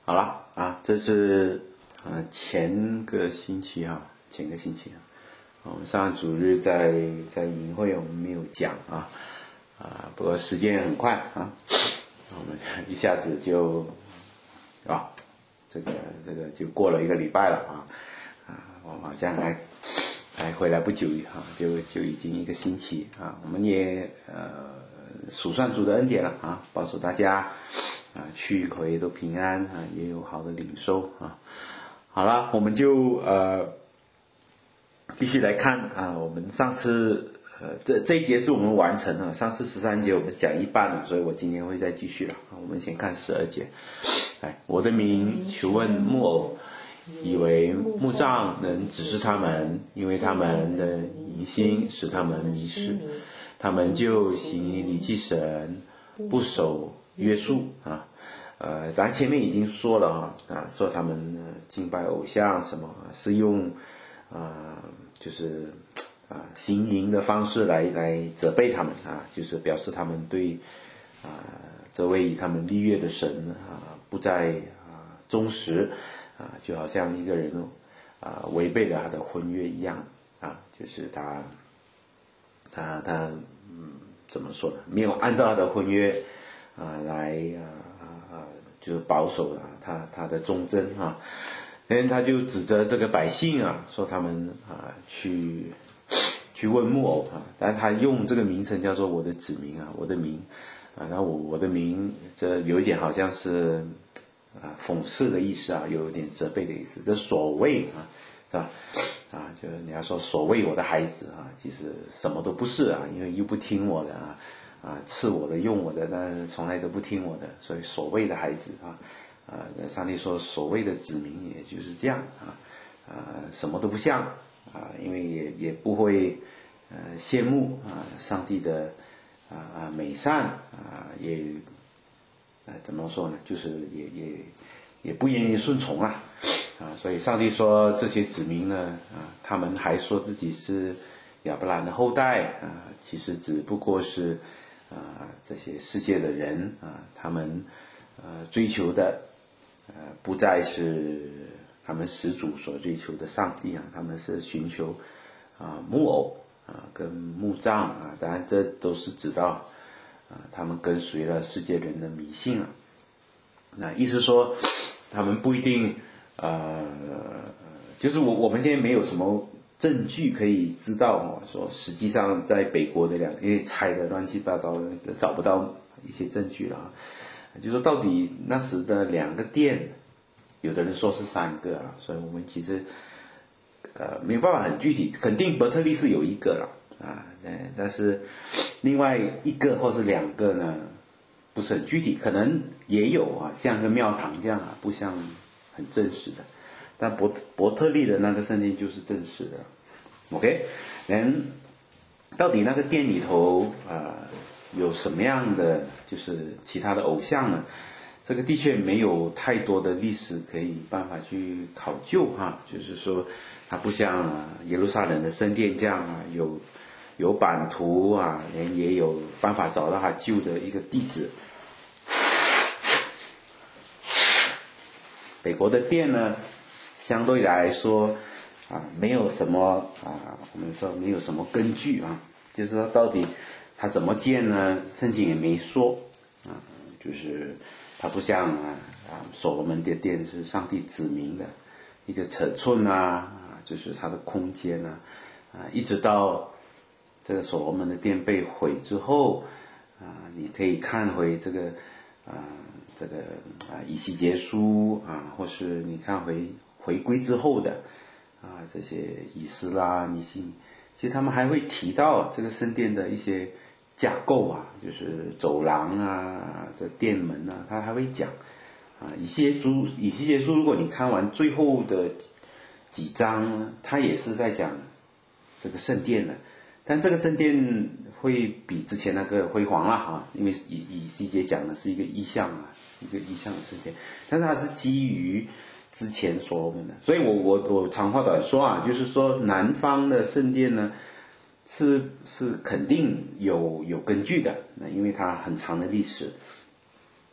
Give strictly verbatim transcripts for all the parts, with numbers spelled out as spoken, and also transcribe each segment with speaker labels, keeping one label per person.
Speaker 1: 好了啊，这是呃前个星期啊，前个星期啊，我们上主日在在营会我们没有讲啊啊，不过时间很快啊，我们一下子就啊，这个这个就过了一个礼拜了啊啊，我好像还还回来不久啊，就就已经一个星期啊，我们也呃数算主的恩典了啊，保守大家。啊，去回都平安啊，也有好的领受啊。好了，我们就呃继续来看啊。我们上次呃这这一节是我们完成了，上次十三节我们讲一半了，所以我今天会再继续了。我们先看十二节。来，我的名求问木偶，以为木杖能指示他们，因为他们的疑心使他们迷失，他们就行离弃神，不守约束啊，呃，咱前面已经说了啊，啊，说他们、呃、敬拜偶像什么，是用啊、呃，就是啊行淫的方式来来责备他们啊，就是表示他们对啊、呃、这位他们立约的神啊不再啊忠实啊，就好像一个人啊违背了他的婚约一样啊，就是他他他嗯怎么说呢？没有按照他的婚约。啊，来啊啊啊，就是保守了他他的忠贞啊，然后他就指责这个百姓啊，说他们啊去去问木偶啊，但他用这个名称叫做我的子民啊，我的名啊，然后我我的名，这有一点好像是啊讽刺的意思啊，有一点责备的意思，这所谓啊，是吧？啊，就是你要说所谓我的孩子啊，其实什么都不是啊，因为又不听我的啊。啊，赐我的用我的，但是从来都不听我的，所以所谓的孩子啊，啊，上帝说所谓的子民也就是这样啊，啊，什么都不像啊，因为也也不会呃羡慕啊上帝的啊啊美善啊，也啊怎么说呢，就是也也也不愿意顺从啊啊，所以上帝说这些子民呢啊，他们还说自己是亚伯兰的后代啊，其实只不过是。啊，这些世界的人啊，他们呃追求的呃不再是他们始祖所追求的上帝啊，他们是寻求啊木偶啊跟木杖啊，当然这都是指到啊他们跟随了世界人的迷信啊。那意思说，他们不一定呃，就是我我们现在没有什么。证据可以知道哦，说实际上在北国的两，因为拆的乱七八糟的，找不到一些证据了啊。就说到底那时的两个殿，有的人说是三个啊，所以我们其实呃没有办法很具体，肯定伯特利是有一个了啊，但是另外一个或是两个呢，不是很具体，可能也有啊，像个庙堂这样啊，不像很真实的。但伯伯特利的那个圣殿就是正式的 ，OK， 人到底那个殿里头啊、呃、有什么样的就是其他的偶像呢？这个的确没有太多的历史可以办法去考究哈，就是说它不像、啊、耶路撒冷的圣殿这样啊，有有版图啊，人也有办法找到它旧的一个地址。北国的殿呢？相对来说，啊，没有什么啊，我们说没有什么根据啊，就是说到底它怎么建呢？圣经也没说啊，就是它不像啊啊所罗门的殿是上帝指明的一个尺寸啊，啊，就是它的空间啊，啊，一直到这个所罗门的殿被毁之后啊，你可以看回这个啊这个啊以西结书啊，或是你看回。回归之后的啊，这些以斯拉迷信，其实他们还会提到这个圣殿的一些架构啊，就是走廊啊、这殿门啊，他还会讲啊。以西结书，以西结书，如果你看完最后的几章，他也是在讲这个圣殿的，但这个圣殿会比之前那个辉煌了哈，因为以以西结讲的是一个意象啊，一个意象的圣殿，但是它是基于。之前所罗门的，所以我我我长话短说啊，就是说南方的圣殿呢，是是肯定有有根据的，那因为它很长的历史，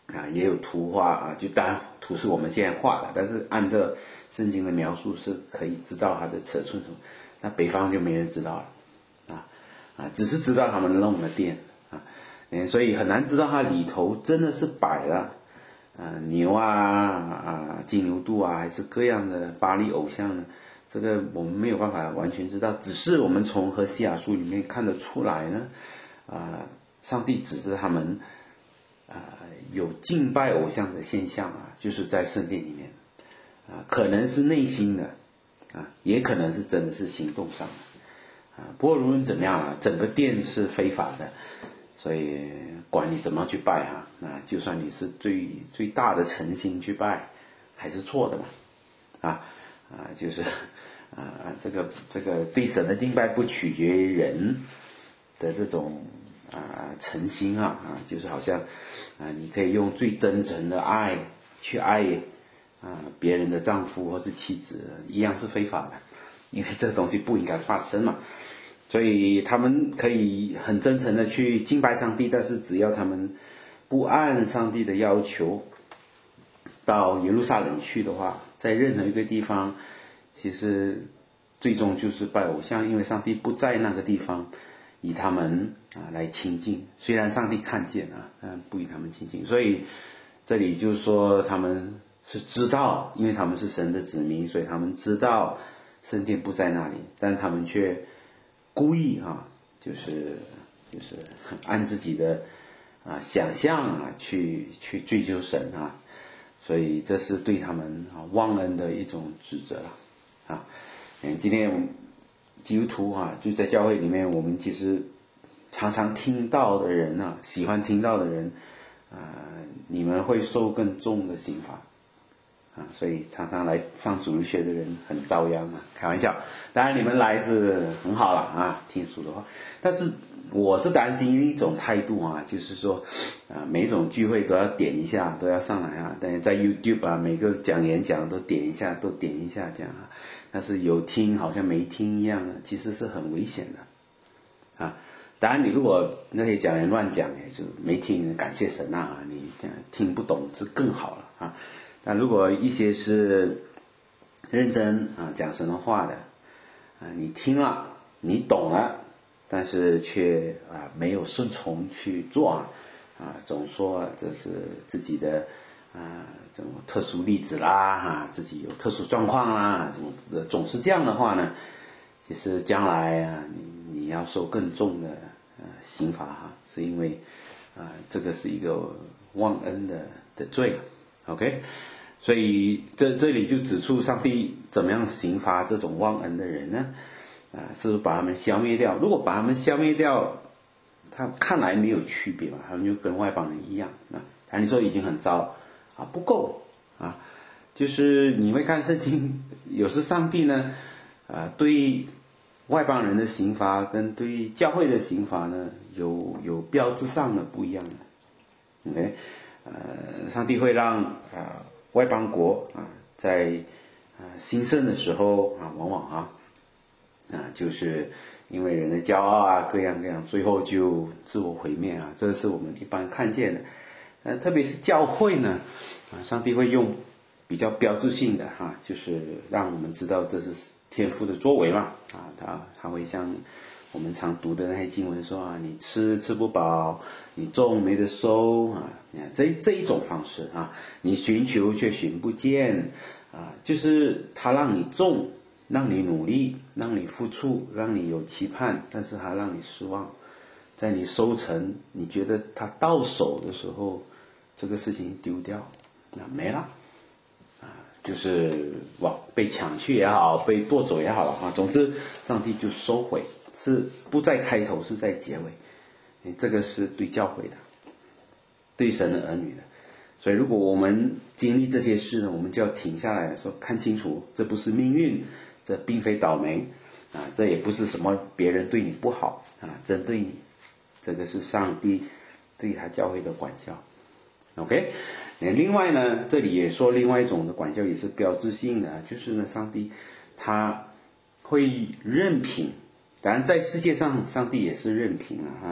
Speaker 1: 啊，也有图画啊，就当然图是我们现在画的，但是按照圣经的描述是可以知道它的尺寸。那北方就没人知道了，啊啊，只是知道他们弄了殿啊，嗯，所以很难知道它里头真的是摆了啊牛啊啊金牛犊啊，还是各样的巴力偶像呢？这个我们没有办法完全知道，只是我们从何西阿书里面看得出来呢，啊，上帝指着他们啊有敬拜偶像的现象啊，就是在圣殿里面啊，可能是内心的。啊，也可能是真的是行动上的，啊，不过无论怎么样啊，整个殿是非法的，所以管你怎么去拜啊，那就算你是最最大的诚心去拜，还是错的嘛，啊啊，就是啊这个这个对神的敬拜不取决于人的这种啊诚心啊啊，就是好像啊你可以用最真诚的爱去爱。啊，别人的丈夫或是妻子一样是非法的，因为这个东西不应该发生嘛。所以他们可以很真诚的去敬拜上帝，但是只要他们不按上帝的要求到耶路撒冷去的话，在任何一个地方，其实最终就是拜偶像，因为上帝不在那个地方，以他们啊来亲近。虽然上帝看见啊，但不以他们亲近。所以这里就是说他们。是知道，因为他们是神的子民，所以他们知道圣殿不在那里，但他们却故意啊，就是就是按自己的啊想象啊去去追求神啊，所以这是对他们啊忘恩的一种指责啊。嗯，今天基督徒啊，就在教会里面，我们其实常常听到的人啊，喜欢听到的人啊，你们会受更重的刑罚。啊，所以常常来上主日学的人很遭殃啊，开玩笑。当然你们来是很好了啊，听主的话。但是我是担心一种态度啊，就是说，啊，每一种聚会都要点一下，都要上来啊。但是在 YouTube 啊，每个讲演讲都点一下，都点一下这样啊。但是有听好像没听一样啊，其实是很危险的啊。当然你如果那些讲员乱讲，也就没听，感谢神啊，你听不懂就更好了啊。那如果一些是认真啊讲神的话的啊，你听了你懂了，但是却啊没有顺从去做啊，啊总说这是自己的啊这种特殊例子啦哈，自己有特殊状况啦，总总是这样的话呢，其实将来啊你你要受更重的呃刑罚哈，是因为啊这个是一个忘恩的的罪 ，OK。所以这这里就指出上帝怎么样刑罚这种忘恩的人呢？啊，是把他们消灭掉。如果把他们消灭掉，他看来没有区别嘛，他们就跟外邦人一样啊。但你说已经很糟啊，不够啊。就是你会看圣经，有时上帝呢，啊，对外邦人的刑罚跟对教会的刑罚呢，有有标志上的不一样的。OK， 呃，上帝会让啊。外邦国啊，在啊兴盛的时候啊，往往啊啊，就是因为人的骄傲啊，各样各样，最后就自我毁灭啊，这是我们一般看见的。呃，特别是教会呢，啊，上帝会用比较标志性的哈、啊，就是让我们知道这是天父的作为嘛，啊，他他会像我们常读的那些经文说啊，你吃吃不饱。你种没得收啊，这这一种方式啊，你寻求却寻不见啊，就是他让你种，让你努力，让你付出，让你有期盼，但是他让你失望，在你收成，你觉得他到手的时候，这个事情丢掉，那没了啊，就是哇，被抢去也好，被夺走也好了啊，总之上帝就收回，是不在开头，是在结尾。这个是对教会的，对神的儿女的，所以如果我们经历这些事呢，我们就要停下来说，看清楚，这不是命运，这并非倒霉啊，这也不是什么别人对你不好啊，针对你，这个是上帝对他教会的管教。OK， 另外呢，这里也说另外一种的管教也是标志性的，就是呢，上帝他会任凭。当然在世界上上帝也是任凭啊，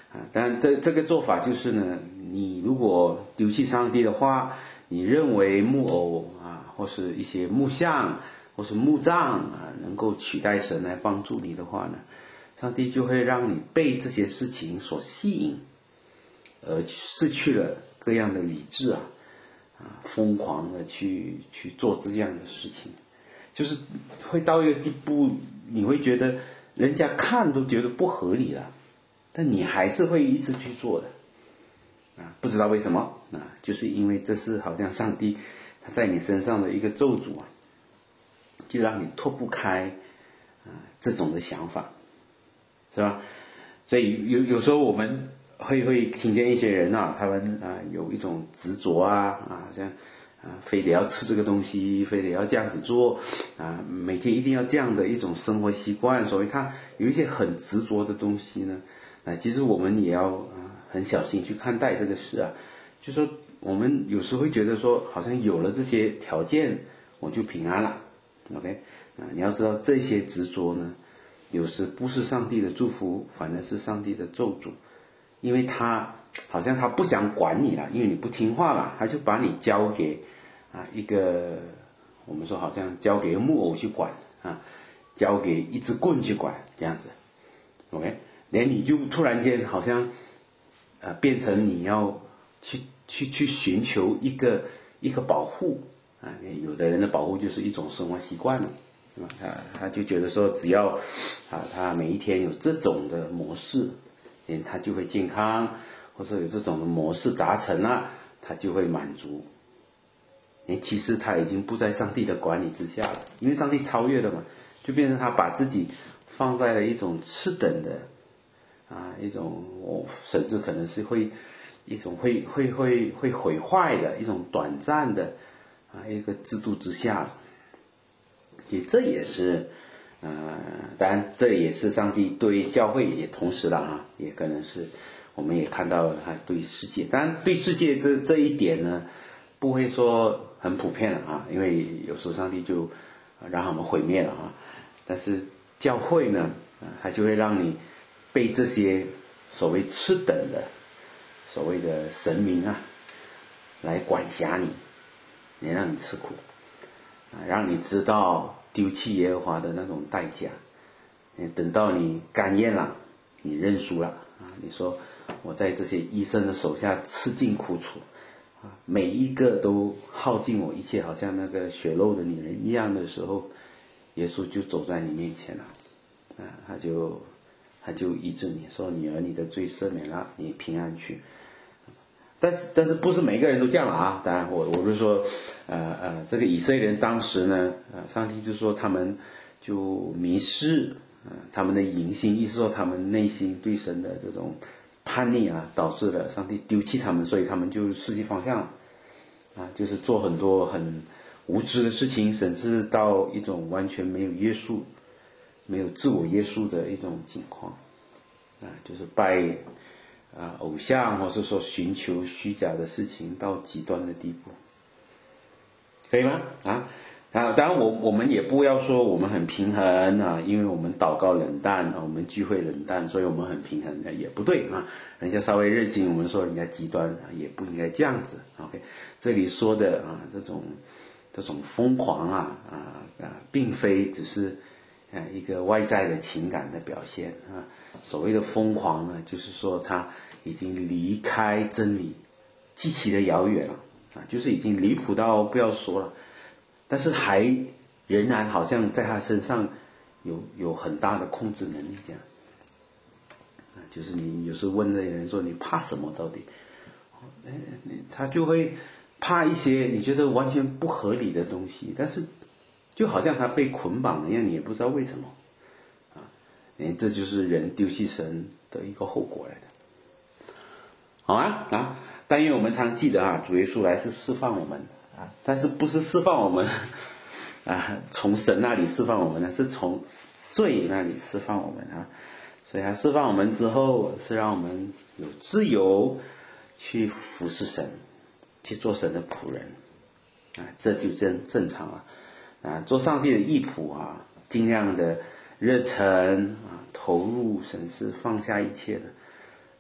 Speaker 1: 啊，当然这这个做法就是呢，你如果丢弃上帝的话，你认为木偶啊，或是一些木像，或是木杖啊，能够取代神来帮助你的话呢，上帝就会让你被这些事情所吸引，而失去了各样的理智啊，啊，疯狂的去去做这样的事情，就是会到一个地步，你会觉得人家看都觉得不合理了，但你还是会一直去做的，啊，不知道为什么啊，就是因为这是好像上帝他在你身上的一个咒诅啊，就让你脱不开啊这种的想法，是吧？所以有有时候我们会会听见一些人啊，他们啊有一种执着啊啊，好像啊非得要吃这个东西，非得要这样子做啊，每天一定要这样的一种生活习惯，所以他有一些很执着的东西呢，啊，其实我们也要啊很小心去看待这个事啊，就说我们有时会觉得说，好像有了这些条件我就平安了 ，OK 啊，你要知道这些执着呢，有时不是上帝的祝福，反而是上帝的咒诅。因为他好像他不想管你了，因为你不听话了，他就把你交给啊一个我们说好像交给木偶去管啊，交给一支棍去管这样子 ，OK， 连你就突然间好像呃变成你要去去去寻求一个一个保护啊，有的人的保护就是一种生活习惯了，是吧？他他就觉得说只要啊他每一天有这种的模式，他就会健康，或者有这种的模式达成了，他就会满足。其实他已经不在上帝的管理之下了，因为上帝超越了嘛，就变成他把自己放在了一种次等的啊，一种甚至可能是会一种会会会会毁坏的一种短暂的啊一个制度之下，也这也是。呃，当然这也是上帝对教会也同时了啊，也可能是我们也看到他对世界，当然对世界这这一点呢，不会说很普遍了啊，因为有时候上帝就让他们毁灭了啊，但是教会呢，它就会让你被这些所谓次等的所谓的神明啊来管辖你，也让你吃苦啊，让你知道丢弃耶和华的那种代价，等到你甘愿了，你认输了啊！你说我在这些医生的手下吃尽苦楚啊，每一个都耗尽我一切，好像那个血肉的女人一样的时候，耶稣就走在你面前了啊，他就他就医治你说女儿，你的罪赦免了，你平安去。但是但是不是每个人都这样了啊！当然我我不是说，呃呃，这个以色列人当时呢，呃，上帝就说他们就迷失，呃，他们的淫心，意思说他们内心对神的这种叛逆啊，导致了上帝丢弃他们，所以他们就失去方向，啊，就是做很多很无知的事情，甚至到一种完全没有约束、没有自我约束的一种情况，啊，就是拜。啊，偶像或是说寻求虚假的事情到极端的地步，可以吗？啊啊，当然我我们也不要说我们很平衡啊，因为我们祷告冷淡啊，我们聚会冷淡，所以我们很平衡，也不对啊。人家稍微热心，我们说人家极端，也不应该这样子。OK， 这里说的啊，这种这种疯狂啊啊啊，并非只是啊一个外在的情感的表现啊。所谓的疯狂呢，就是说他已经离开真理极其的遥远了啊，就是已经离谱到不要说了，但是还仍然好像在他身上有有很大的控制能力这样啊，就是你有时候问那些人说你怕什么到底，他就会怕一些你觉得完全不合理的东西，但是就好像他被捆绑了一样，你也不知道为什么。这就是人丢弃神的一个后果来的，好啊啊！但愿我们常记得啊，主耶稣来是释放我们啊，但是不是释放我们啊，从神那里释放我们呢，是从罪那里释放我们啊。所以他释放我们之后，是让我们有自由去服侍神，去做神的仆人啊，这就真正常了啊，做上帝的义仆啊，尽量的。热忱啊，投入神事，放下一切的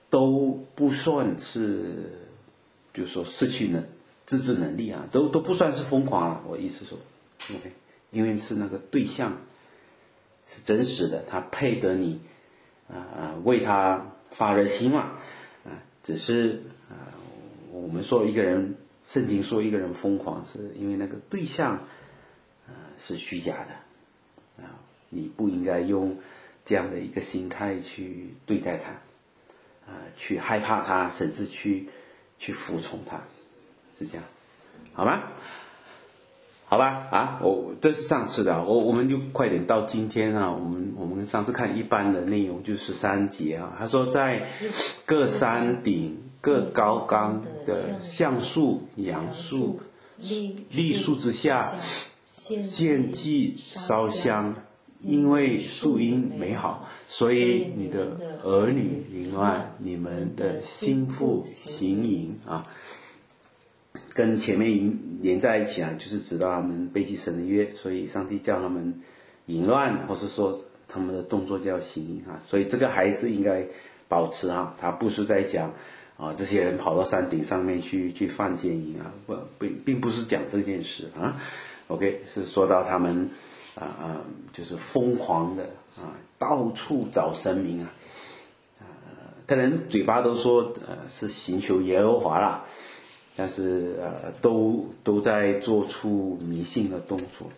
Speaker 1: 都不算是，就是说失去能自制能力啊，都都不算是疯狂了。我意思说 ，OK， 因为是那个对象是真实的，他配得你啊啊、呃、为他发热心嘛啊、呃，只是啊、呃、我们说一个人，圣经说一个人疯狂，是因为那个对象啊、呃、是虚假的啊、呃，你不应该用这样的一个心态去对待他。啊、呃，去害怕他，甚至去去服从他，是这样，好吗？好吧，啊，我这是上次的，我我们就快点到今天啊，我们我们上次看一般的内容就十三节啊，他说在各山顶、各高冈的橡树、杨树、栗树之下献祭烧香。因为树因美好，所以你的儿女淫乱，你们的心腹行淫啊，跟前面连在一起啊，就是指到他们背弃神的约，所以上帝叫他们淫乱，或是说他们的动作叫行淫啊，所以这个还是应该保持啊，他不是在讲啊这些人跑到山顶上面去去犯奸淫啊，不并并不是讲这件事啊 ，OK 是说到他们。啊啊，就是疯狂的啊，到处找神明啊，啊，可能嘴巴都说呃是寻求耶和华啦，但是呃都都在做出迷信的动作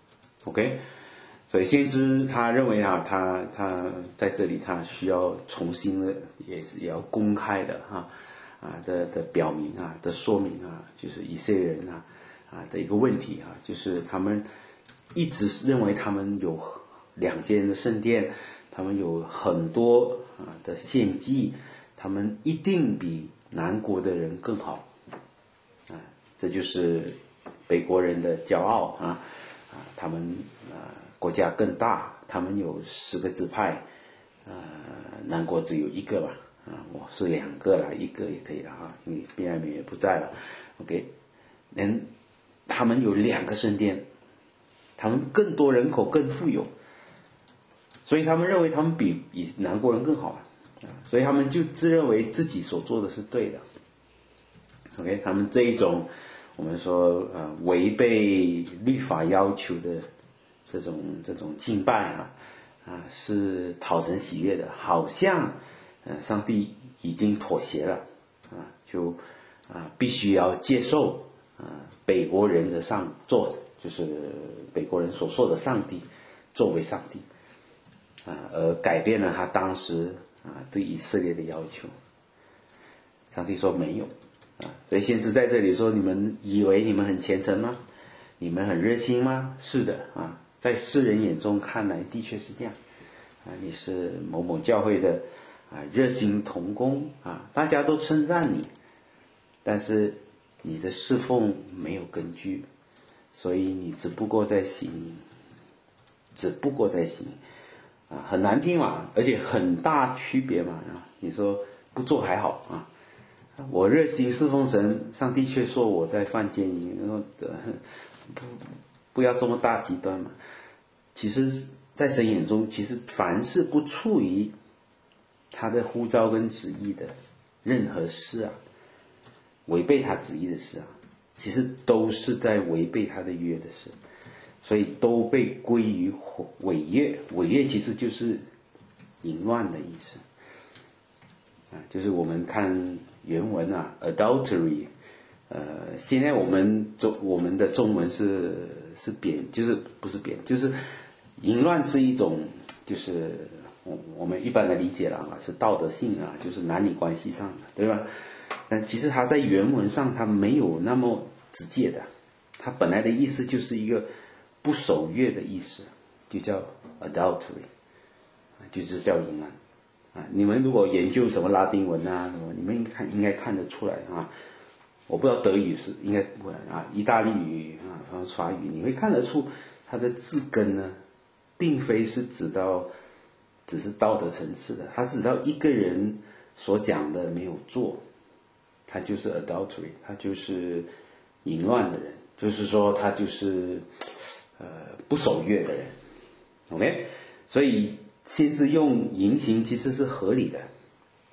Speaker 1: ，OK， 所以先知他认为啊，他他在这里他需要重新的，也是要公开的哈啊的的表明啊的说明啊，就是以色列人啊啊的一个问题啊，就是他们。一直是认为他们有两间的圣殿，他们有很多啊的献祭，他们一定比南国的人更好，啊，这就是北国人的骄傲啊啊，他们啊国家更大，他们有十个支派，啊南国只有一个吧，啊我是两个啦，一个也可以了啊，因为便雅悯也不在了 ，OK， 能他们有两个圣殿。他们更多人口更富有，所以他们认为他们比比南国人更好啊，所以他们就自认为自己所做的是对的。OK， 他们这一种我们说呃违背律法要求的这种这种敬拜啊啊是讨神喜悦的，好像呃上帝已经妥协了啊，就啊必须要接受啊北国人的上做。就是北国人所说的上帝作为上帝啊，而改变了他当时啊对以色列的要求。上帝说没有啊，所以先知在这里说：你们以为你们很虔诚吗？你们很热心吗？是的啊，在世人眼中看来的确是这样啊，你是某某教会的啊热心同工啊，大家都称赞你，但是你的侍奉没有根据。所以你只不过在行，只不过在行，啊，很难听嘛，而且很大区别嘛啊！你说不做还好啊，我热心侍奉神，上帝却说我在犯奸淫，然后不不要这么大极端嘛。其实，在神眼中，其实凡是不处于他的呼召跟旨意的任何事啊，违背他旨意的事啊。其实都是在违背他的约的事，所以都被归于违约。违约其实就是淫乱的意思啊，就是我们看原文啊 ，adultery， 呃，现在我们中我们的中文是是贬，就是不是贬，就是淫乱是一种，就是我我们一般的理解了啊，是道德性啊，就是男女关系上的，对吧？但其实它在原文上它没有那么直接的，它本来的意思就是一个不守约的意思，就叫 adultery， 就是叫淫乱啊。你们如果研究什么拉丁文啊什么，你们看应该看得出来啊。我不知道德语是应该不然啊，意大利语啊，法语，你会看得出它的字根呢，并非是指到只是道德层次的，它指到一个人所讲的没有做，他就是 adultery， 他就是淫乱的人，就是说他就是呃不守约的人 ，OK， 所以先知用淫行其实是合理的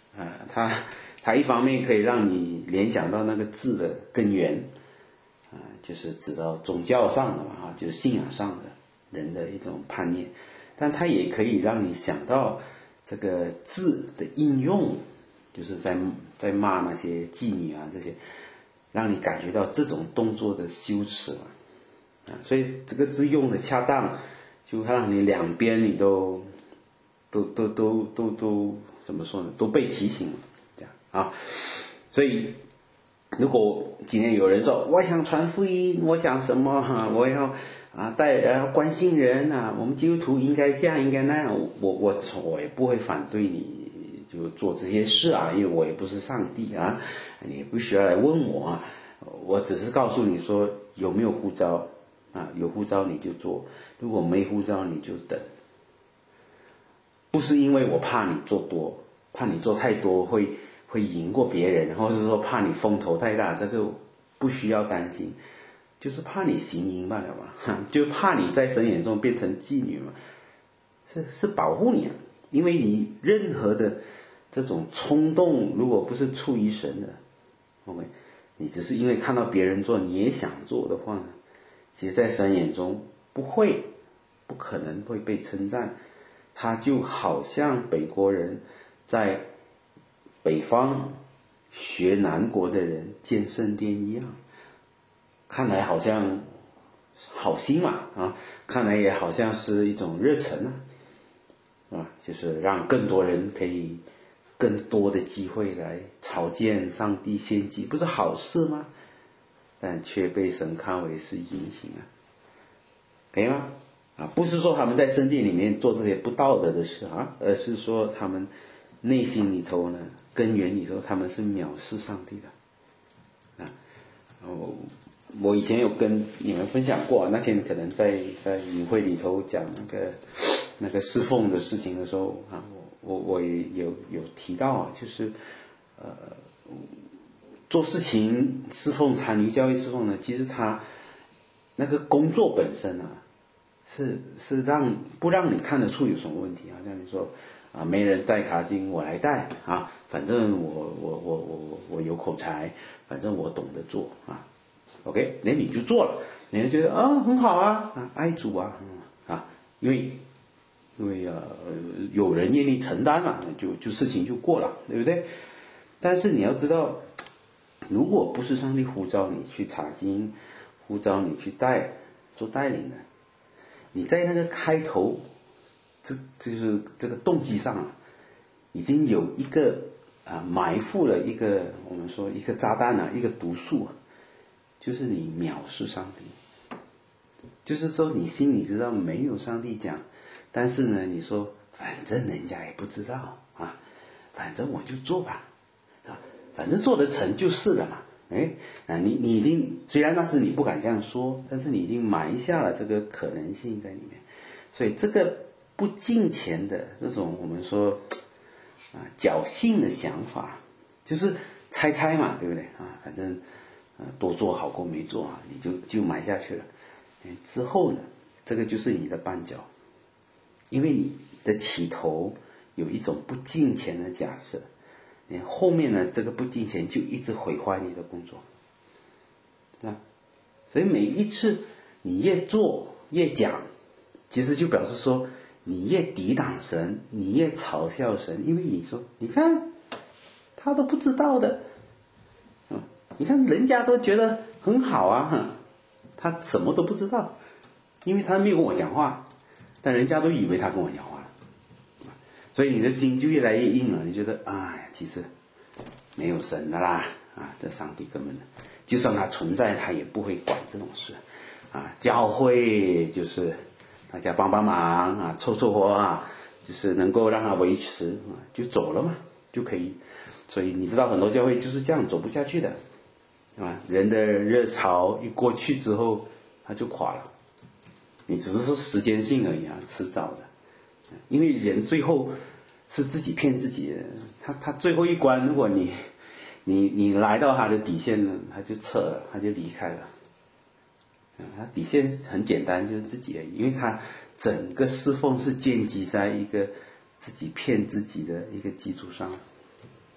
Speaker 1: 啊，它它一方面可以让你联想到那个字的根源，啊，就是指到宗教上的嘛，啊，就是信仰上的人的一种叛逆，但它也可以让你想到这个字的应用，就是在在骂那些妓女啊这些，让你感觉到这种动作的羞耻嘛，啊，所以这个字用的恰当，就让你两边你都都都都都都怎么说呢？都被提醒了，这样啊。所以，如果今天有人说我想传福音，我想什么哈，我要啊带人关心人啊，我们基督徒应该这样应该那样，我我我也不会反对你就做这些事啊，因为我也不是上帝啊，你也不需要来问我啊，我只是告诉你说有没有呼召啊，有呼召你就做，如果没呼召你就等。不是因为我怕你做多，怕你做太多会会赢过别人，或是说怕你风头太大，这个不需要担心，就是怕你行淫罢了嘛，就怕你在神眼中变成妓女嘛，是是保护你啊，因为你任何的这种冲动，如果不是出于神的 ，OK， 你只是因为看到别人做你也想做的话呢，其实在神眼中不会不可能会被称赞。他就好像北国人在北方学南国的人建圣殿一样，看来好像好心嘛啊，看来也好像是一种热忱啊，啊，就是让更多人可以更多的机会来朝见上帝献祭，不是好事吗？但却被神看为是淫行啊，可以吗？啊，不是说他们在圣殿里面做这些不道德的事啊，而是说他们内心里头呢，根源里头他们是藐视上帝的啊。我我以前有跟你们分享过，那天可能在在营会里头讲那个那个侍奉的事情的时候啊，我我我也有有提到啊，就是呃做事情侍奉参与教育侍奉呢，其实他那个工作本身啊。是是让不让你看得出有什么问题啊？像你说啊，没人带茶巾，我来带啊，反正我我我我我有口才，反正我懂得做啊。OK， 那你就做了，你就觉得啊很好啊，啊爱主啊，嗯、啊，因为因为呃有人愿意承担嘛，就就事情就过了，对不对？但是你要知道，如果不是上帝呼召你去查经，呼召你去带做带领的。你在那个开头，这就是这个动机上啊，已经有一个啊埋伏了一个我们说一个炸弹啊，一个毒素啊，就是你藐视上帝，就是说你心里知道没有上帝讲，但是呢，你说反正人家也不知道啊，反正我就做吧，啊，反正做得成就是了嘛。哎，啊，你你已经虽然那时你不敢这样说，但是你已经埋下了这个可能性在里面，所以这个不敬虔的这种我们说啊侥幸的想法，就是猜猜嘛，对不对啊？反正啊多做好过没做啊，你就就埋下去了。之后呢，这个就是你的绊脚，因为你的起头有一种不敬虔的假设。后面呢，这个不敬虔就一直毁坏你的工作，啊，所以每一次你越做越讲，其实就表示说你越抵挡神，你越嘲笑神，因为你说，你看他都不知道的，嗯，你看人家都觉得很好啊，他什么都不知道，因为他没有跟我讲话，但人家都以为他跟我讲话了。所以你的心就越来越硬了，你觉得哎，其实没有神的啦啊，这上帝根本就算他存在，他也不会管这种事啊。教会就是大家帮帮忙啊，凑凑合啊，就是能够让他维持啊，就走了嘛，就可以。所以你知道很多教会就是这样走不下去的啊，人的热潮一过去之后，他就垮了。你只是说时间性而已啊，迟早的。因为人最后是自己骗自己的，他他最后一关，如果你你你来到他的底线呢，他就撤了，他就离开了。他底线很简单，就是自己而已，因为他整个侍奉是建基在一个自己骗自己的一个基础上。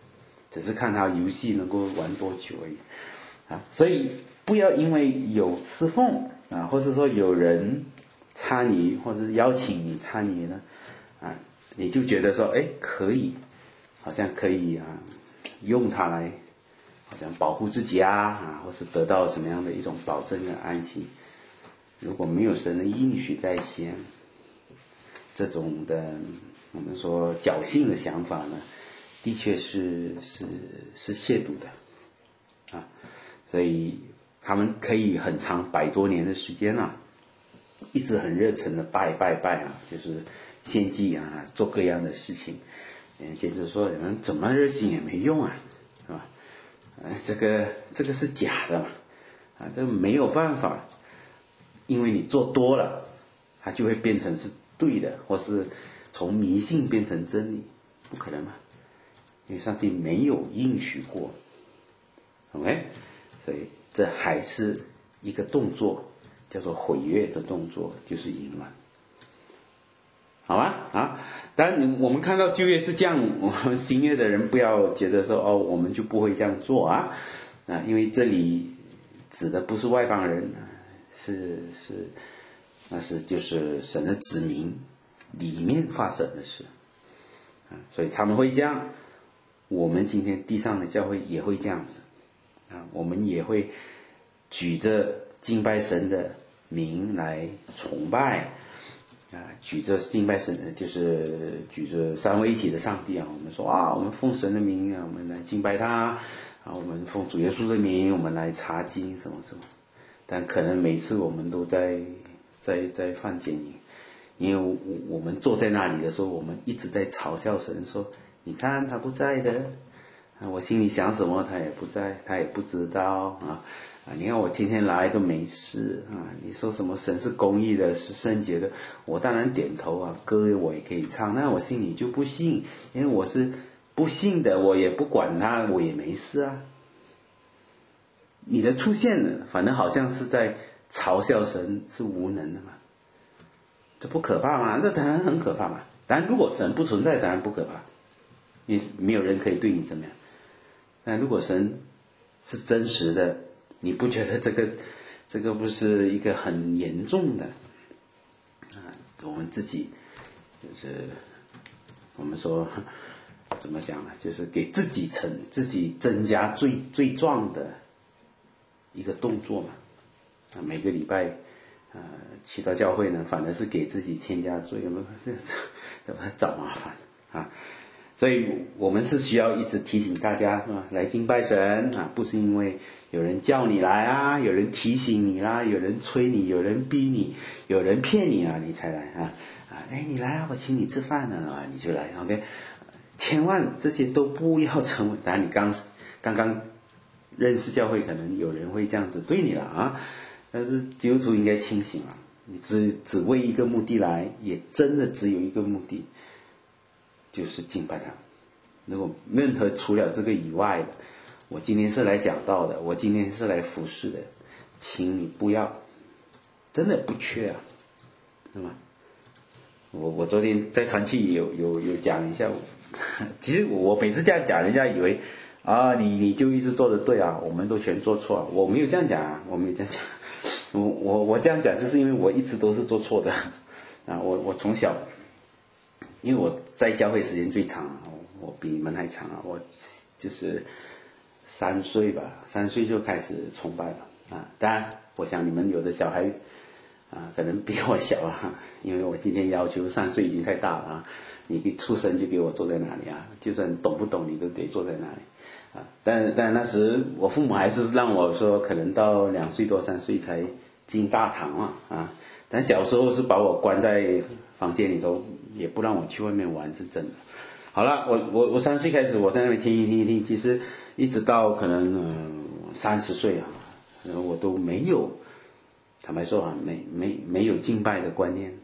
Speaker 1: 只是看他游戏能够玩多久而已啊。所以不要因为有侍奉啊，或者说有人参与，或者是邀请你参与呢啊，你就觉得说哎可以，好像可以啊用它来好像保护自己啊啊，或是得到什么样的一种保证的安息。如果没有神的应许在先，这种的我们说侥幸的想法呢，的确是是是亵渎的啊。所以他们可以很长百多年的时间啊，一直很热忱的拜拜拜啊，就是献祭啊，做各样的事情。先知说人怎么热心也没用啊，是吧？呃，这个这个是假的嘛，啊，这个没有办法，因为你做多了，它就会变成是对的，或是从迷信变成真理，不可能嘛，因为上帝没有应许过 ，OK， 所以这还是一个动作，叫做毁约的动作，就是淫乱，好吧？啊。当然我们看到旧约是这样，我们新约的人不要觉得说哦我们就不会这样做啊啊，因为这里指的不是外邦人，是是那是就是神的子民里面发生的事啊，所以他们会这样，我们今天地上的教会也会这样子啊，我们也会举着敬拜神的名来崇拜啊，举着敬拜神，就是举着三位一体的上帝啊，我们说啊，我们奉神的名啊，我们来敬拜他啊，我们奉主耶稣的名，我们来查经什么什么。但可能每次我们都在在在犯奸淫，因为我们坐在那里的时候，我们一直在嘲笑神，说你看他不在的，我心里想什么他也不在，他也不知道啊。啊，你看我天天来都没事啊！你说什么神是公义的，是圣洁的，我当然点头啊，歌我也可以唱，那我心里就不信，因为我是不信的，我也不管他，我也没事啊。你的出现呢，反正好像是在嘲笑神是无能的嘛，这不可怕吗？这当然很可怕嘛。当然，如果神不存在，当然不可怕，因为没有人可以对你怎么样。但如果神是真实的，你不觉得这个这个不是一个很严重的啊？我们自己就是我们说怎么讲呢？就是给自己成自己增加罪罪状的一个动作嘛。啊，每个礼拜啊去到教会呢，反而是给自己添加罪，有没有？找麻烦啊！所以我们是需要一直提醒大家啊，来敬拜神啊，不是因为有人叫你来啊，有人提醒你啦，有人催你，有人逼你，有人骗你啊，你才来啊啊！哎，你来啊，我请你吃饭呢啊，你就来 ，OK。千万这些都不要成为，当然你刚刚刚认识教会，可能有人会这样子对你了啊，但是基督徒应该清醒了，你只只为一个目的来，也真的只有一个目的，就是敬拜他。如果任何除了这个以外的，我今天是来讲道的，我今天是来服侍的，请你不要，真的不缺啊，对吗？我我昨天在团契有有有讲一下，其实我每次这样讲，人家以为啊你你就一直做的对啊，我们都全做错啊，我没有这样讲啊，我没有这样讲，我我我这样讲就是因为我一直都是做错的啊，我我从小，因为我在教会时间最长啊，我比你们还长啊，我就是三岁吧，三岁就开始崇拜了啊。当然，我想你们有的小孩啊，可能比我小啊，因为我今天要求三岁已经太大了啊。你一出生就给我坐在哪里啊？就算懂不懂，你都得坐在那里啊。但但那时我父母还是让我说，可能到两岁多三岁才进大堂嘛啊。但小时候是把我关在房间里头，也不让我去外面玩，是真的。好了，我我我三岁开始，我在那边听一听一听，其实一直到可能嗯三十岁啊，我都没有，坦白说啊，没没没有敬拜的观念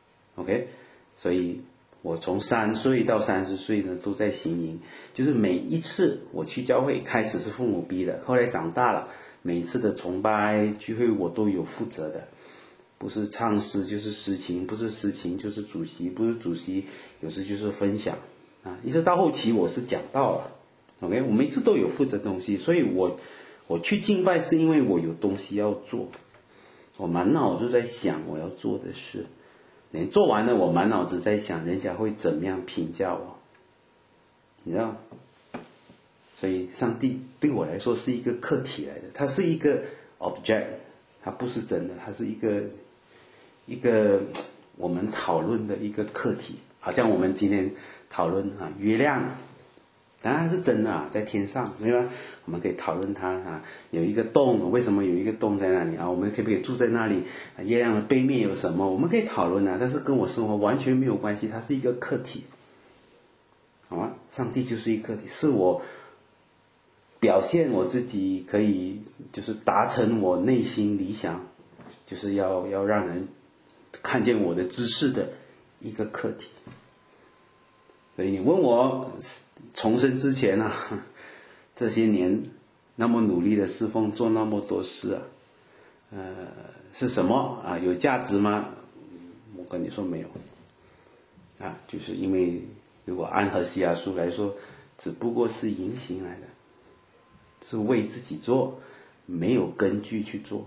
Speaker 1: ，OK， 所以我从三岁到三十岁呢都在行营，就是每一次我去教会，开始是父母逼的，后来长大了，每一次的崇拜聚会我都有负责的。不是唱诗就是诗情，不是诗情就是主席，不是主席有时就是分享啊。一直到后期我是讲道了
Speaker 2: OK， 我们一直都有负责东西，所以我我去敬拜是因为我有东西要做，我满脑子在想我要做的事，连做完了我满脑子在想人家会怎么样评价我，你知道，所以上帝对我来说是一个课题来的，它是一个 object， 它不是真的，它是一个一个我们讨论的一个课题，好像我们今天讨论啊月亮。当然是真的啊，在天上，对吧？我们可以讨论它啊，有一个洞，为什么有一个洞在那里啊？我们可不可以住在那里？啊、月亮的背面有什么？我们可以讨论啊，但是跟我生活完全没有关系，它是一个课题，好吗？上帝就是一个课题，是我表现我自己可以，就是达成我内心理想，就是要要让人看见我的知识的一个课题。所以你问我重生之前啊，这些年那么努力的侍奉，做那么多事啊，呃，是什么啊？有价值吗？我跟你说没有，啊，就是因为如果按何西阿书来说，只不过是隐形来的，是为自己做，没有根据去做，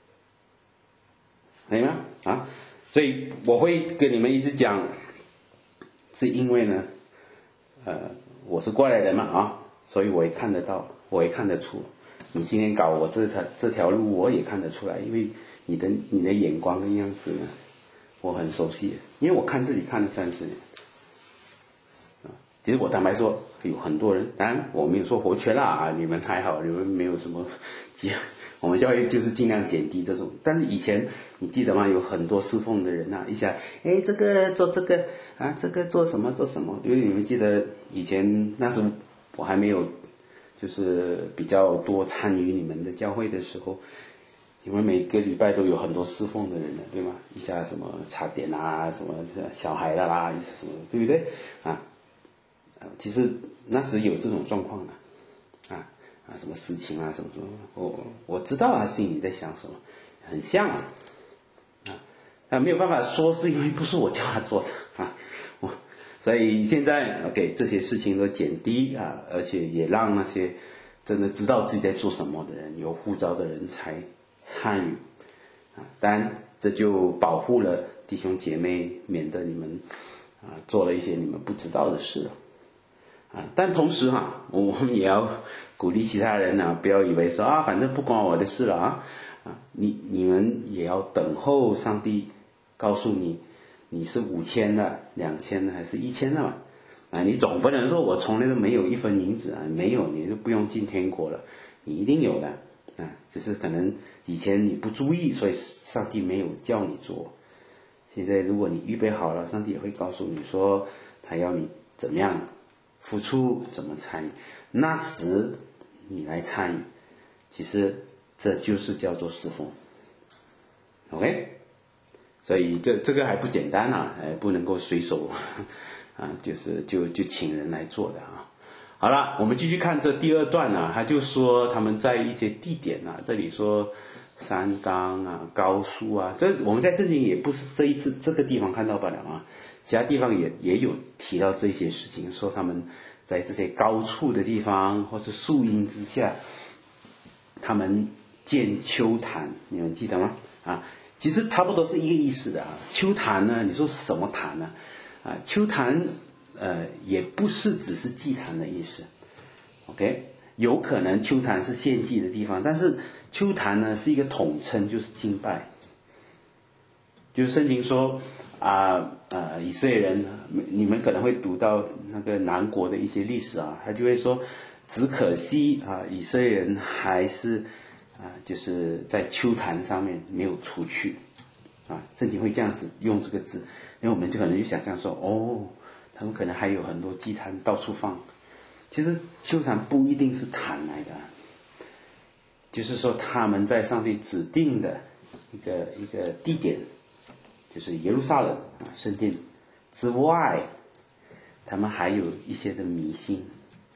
Speaker 2: 可以吗？啊，所以我会跟你们一直讲，是因为呢。呃，我是过来人嘛啊，所以我也看得到，我也看得出，你今天搞我这条这条路，我也看得出来，因为你的你的眼光跟样子呢，我很熟悉，因为我看自己看了三十年，啊，其实我坦白说，有很多人，当然我没有说活缺啦啊，你们还好，你们没有什么节，我们教育就是尽量减低这种，但是以前你记得吗？有很多侍奉的人啊，一下，哎，这个做这个。啊，这个做什么做什么？因为你们记得以前那时我还没有，就是比较多参与你们的教会的时候，你们每个礼拜都有很多侍奉的人的，对吗？一下什么茶点啊，什么小孩的啦，什么，对不对？啊，其实那时有这种状况的，啊啊，什么事情啊，什么什么，我我知道他心里在想什么，很像啊。啊，没有办法说是因为不是我叫他做的啊，我所以现在 OK 这些事情都减低啊，而且也让那些真的知道自己在做什么的人，有护照的人才参与啊，当然这就保护了弟兄姐妹，免得你们啊做了一些你们不知道的事啊。但同时哈、啊，我们也要鼓励其他人啊，不要以为说啊，反正不关我的事了啊啊，你你们也要等候上帝。告诉你，你是五千的、两千的还是一千的嘛？啊，你总不能说我从来都没有一分银子啊，没有你就不用进天国了，你一定有的啊，只是可能以前你不注意，所以上帝没有叫你做。现在如果你预备好了，上帝也会告诉你说，他要你怎么样付出，怎么参与，那时你来参与，其实这就是叫做侍奉。OK。所以这这个还不简单啊，哎，不能够随手啊，就是就就请人来做的啊。好了，我们继续看这第二段啊，他就说他们在一些地点啊，这里说山冈啊、高树啊，这我们在圣经也不是这一次这个地方看到不了啊，其他地方也也有提到这些事情，说他们在这些高处的地方或是树荫之下，他们建秋坛，你们记得吗？啊。其实差不多是一个意思的啊。秋坛呢，你说是什么坛呢？啊，秋坛呃也不是只是祭坛的意思。OK， 有可能秋坛是献祭的地方，但是秋坛呢是一个统称，就是敬拜。就是圣经说啊啊，以色列人，你们可能会读到那个南国的一些历史啊，他就会说，只可惜啊，以色列人还是。啊，就是在秋坛上面没有出去，啊，圣经会这样子用这个字，因为我们就可能就想象说，哦，他们可能还有很多祭坛到处放，其实秋坛不一定是坛来的，就是说他们在上帝指定的一个一个地点，就是耶路撒冷啊圣殿之外，他们还有一些的迷信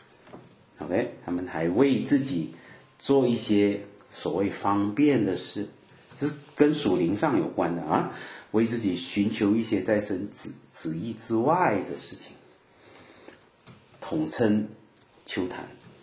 Speaker 2: ，OK， 他们还为自己做一些。所谓方便的事，这是跟属灵上有关的啊，为自己寻求一些在神旨旨意之外的事情，统称秋坛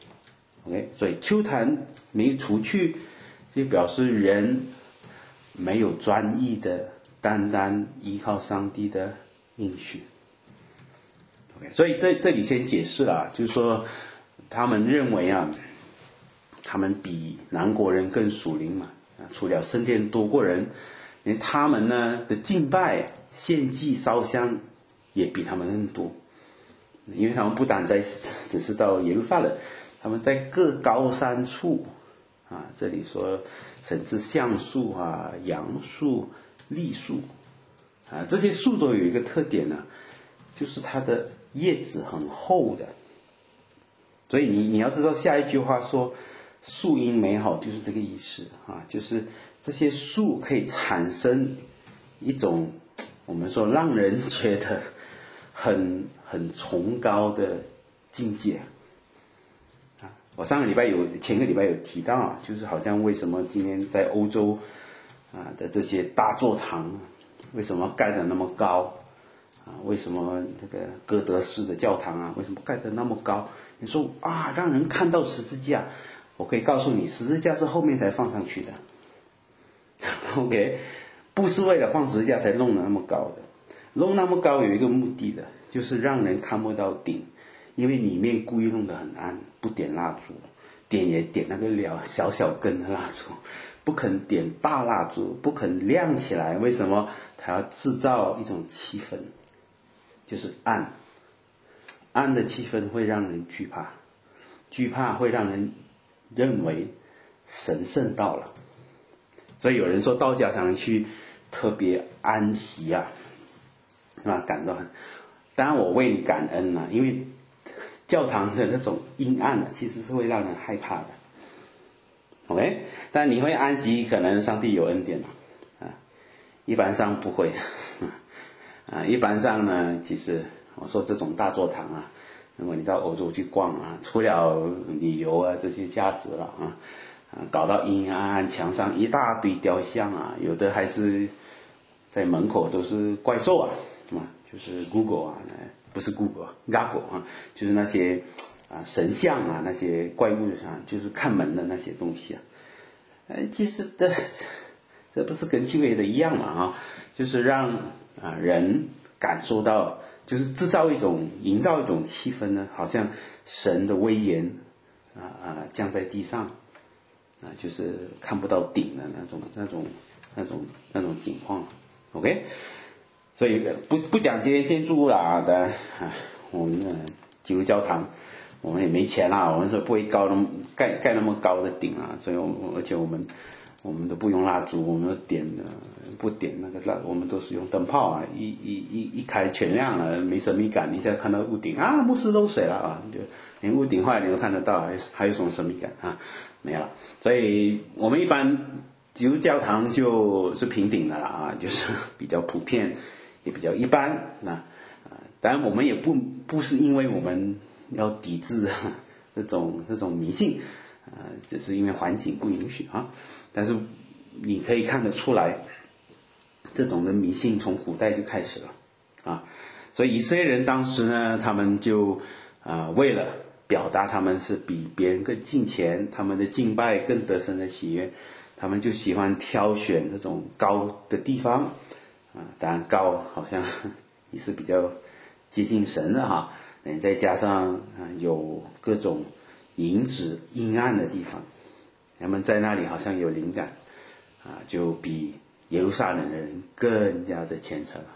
Speaker 2: OK， 所以秋坛没有除去，就表示人没有专一的单单依靠上帝的应许。OK， 所以这这里先解释了，就是说他们认为啊，他们比南国人更属灵嘛，除了圣殿多过人，连他们呢的敬拜、献祭、烧香也比他们更多，因为他们不单在只是到耶路撒冷，他们在各高山处啊，这里说甚至橡树啊、杨树、栗树啊，这些树都有一个特点呢、啊，就是它的叶子很厚的。所以你你要知道下一句话说树因美好，就是这个意思啊，就是这些树可以产生一种我们说让人觉得很很崇高的境界啊。我上个礼拜有前个礼拜有提到啊，就是好像为什么今天在欧洲啊的这些大座堂为什么盖得那么高啊？为什么这个哥德式的教堂啊为什么盖得那么高？你说啊，让人看到十字架，我可以告诉你，十字架是后面才放上去的。OK， 不是为了放十字架才弄得那么高的，弄那么高有一个目的的，就是让人看不到顶，因为里面故意弄得很暗，不点蜡烛，点也点那个了小小根的蜡烛，不肯点大蜡烛，不肯亮起来。为什么？他要制造一种气氛，就是暗。暗的气氛会让人惧怕，惧怕会让人认为神圣到了。所以有人说到教堂去特别安息啊，啊，感到很，当然我为你感恩啊，因为教堂的那种阴暗啊，其实是会让人害怕的。OK， 但你会安息，可能上帝有恩典啊，一般上不会啊，一般上呢，其实我说这种大座堂啊，如果你到欧洲去逛啊，除了旅游啊这些价值了啊，啊搞到阴阴暗暗，墙上一大堆雕像啊，有的还是在门口都是怪兽啊，啊就是 Google 啊，不是 Google，Gago 啊，就是那些啊神像啊，那些怪物啊，就是看门的那些东西啊，呃，其实这这不是跟旧约的一样嘛啊，就是让啊人感受到。就是制造一种营造一种气氛呢，好像神的威严啊啊降在地上啊，就是看不到顶的那种那种那种那种情况 OK， 所以不不讲这些建筑物啦的啊，我们的基督教堂我们也没钱啦，我们说不会高那么盖盖那么高的顶啊，所以我们而且我们我们都不用蜡烛，我们都点的不点那个蜡，我们都是用灯泡啊，一一一一开全亮了，没神秘感。你现在看到屋顶啊，牧师漏水了啊，就连屋顶坏你都看得到，还还有什么神秘感啊？没有了。所以我们一般基督教堂就是平顶的了啊，就是比较普遍，也比较一般。那啊，当然我们也不不是因为我们要抵制这种这种迷信啊，只是因为环境不允许啊。但是你可以看得出来，这种的迷信从古代就开始了啊，所以以色列人当时呢，他们就啊为了表达他们是比别人更敬虔，他们的敬拜更得神的喜悦，他们就喜欢挑选这种高的地方啊，当然高好像也是比较接近神的哈，再加上啊有各种隐止阴暗的地方。他们在那里好像有灵感啊，就比耶路撒冷的人更加的虔诚了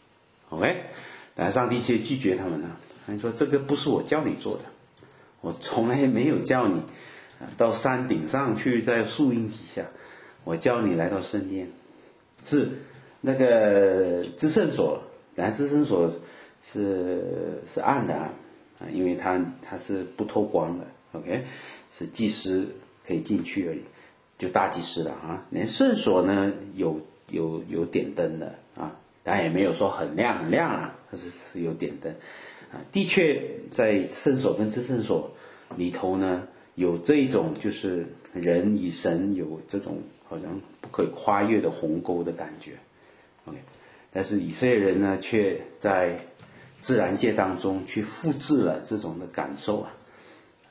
Speaker 2: OK， 但上帝却拒绝他们了，他说这个不是我叫你做的，我从来没有叫你到山顶上去，在树荫底下，我叫你来到圣殿，是那个至圣所，然至圣所是是暗的啊，因为它它是不透光的 OK， 是祭司可以进去而已，就大祭司了啊。连圣所呢有有有点灯的啊，当然也没有说很亮很亮啊，它是是有点灯啊。的确在圣所跟至圣所里头呢，有这一种就是人与神有这种好像不可跨越的鸿沟的感觉 OK， 但是以色列人呢却在自然界当中去复制了这种的感受啊。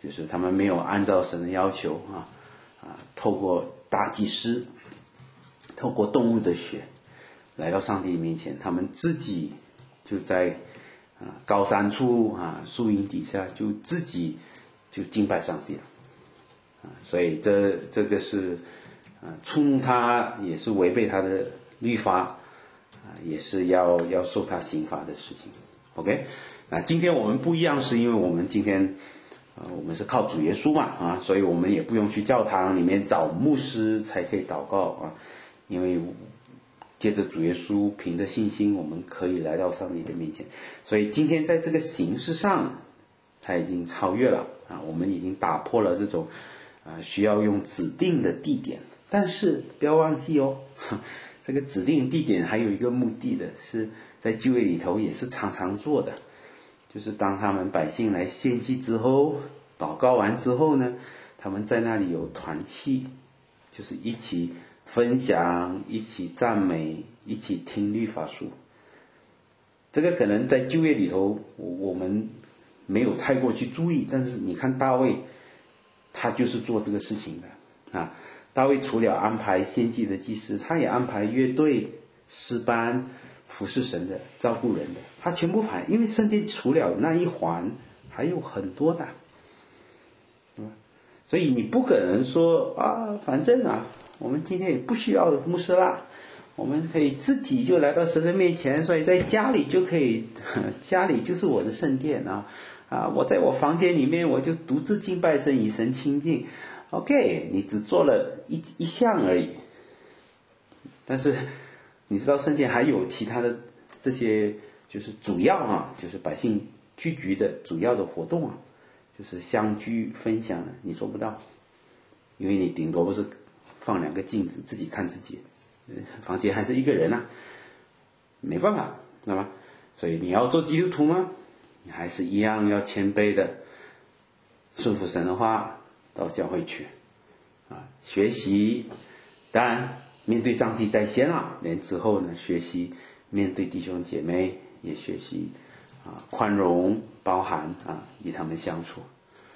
Speaker 2: 就是他们没有按照神的要求啊啊，透过大祭司，透过动物的血来到上帝面前，他们自己就在啊高山处啊树荫底下就自己就敬拜上帝了啊，所以这这个是啊触怒他，也是违背他的律法啊，也是要要受他刑罚的事情。OK， 那今天我们不一样，是因为我们今天啊我们是靠主耶稣嘛啊，所以我们也不用去教堂里面找牧师才可以祷告啊，因为借着主耶稣凭着信心，我们可以来到上帝的面前。所以今天在这个形式上，他已经超越了啊，我们已经打破了这种啊需要用指定的地点。但是不要忘记哦，这个指定地点还有一个目的的，是在旧约里头也是常常做的，就是当他们百姓来献祭之后，祷告完之后呢，他们在那里有团契，就是一起分享，一起赞美，一起听律法书。这个可能在旧约里头我们没有太过去注意，但是你看大卫他就是做这个事情的啊。大卫除了安排献祭的祭司，他也安排乐队、诗班、服侍神的、照顾人的，他全部排。因为圣殿除了那一环还有很多的，所以你不可能说啊，反正啊我们今天也不需要牧师啦，我们可以自己就来到神的面前，所以在家里就可以，家里就是我的圣殿啊啊！我在我房间里面我就独自敬拜神，与神亲近。OK， 你只做了一一项而已，但是你知道圣殿还有其他的这些，就是主要啊，就是百姓聚集的主要的活动啊，就是相聚分享的，你做不到，因为你顶多不是放两个镜子自己看自己，房间还是一个人啊，没办法，知道吗？所以你要做基督徒吗？你还是一样要谦卑的顺服神的话，到教会去啊，学习。当然面对上帝在先啊，连之后呢学习面对弟兄姐妹，也学习啊宽容包含啊，与他们相处。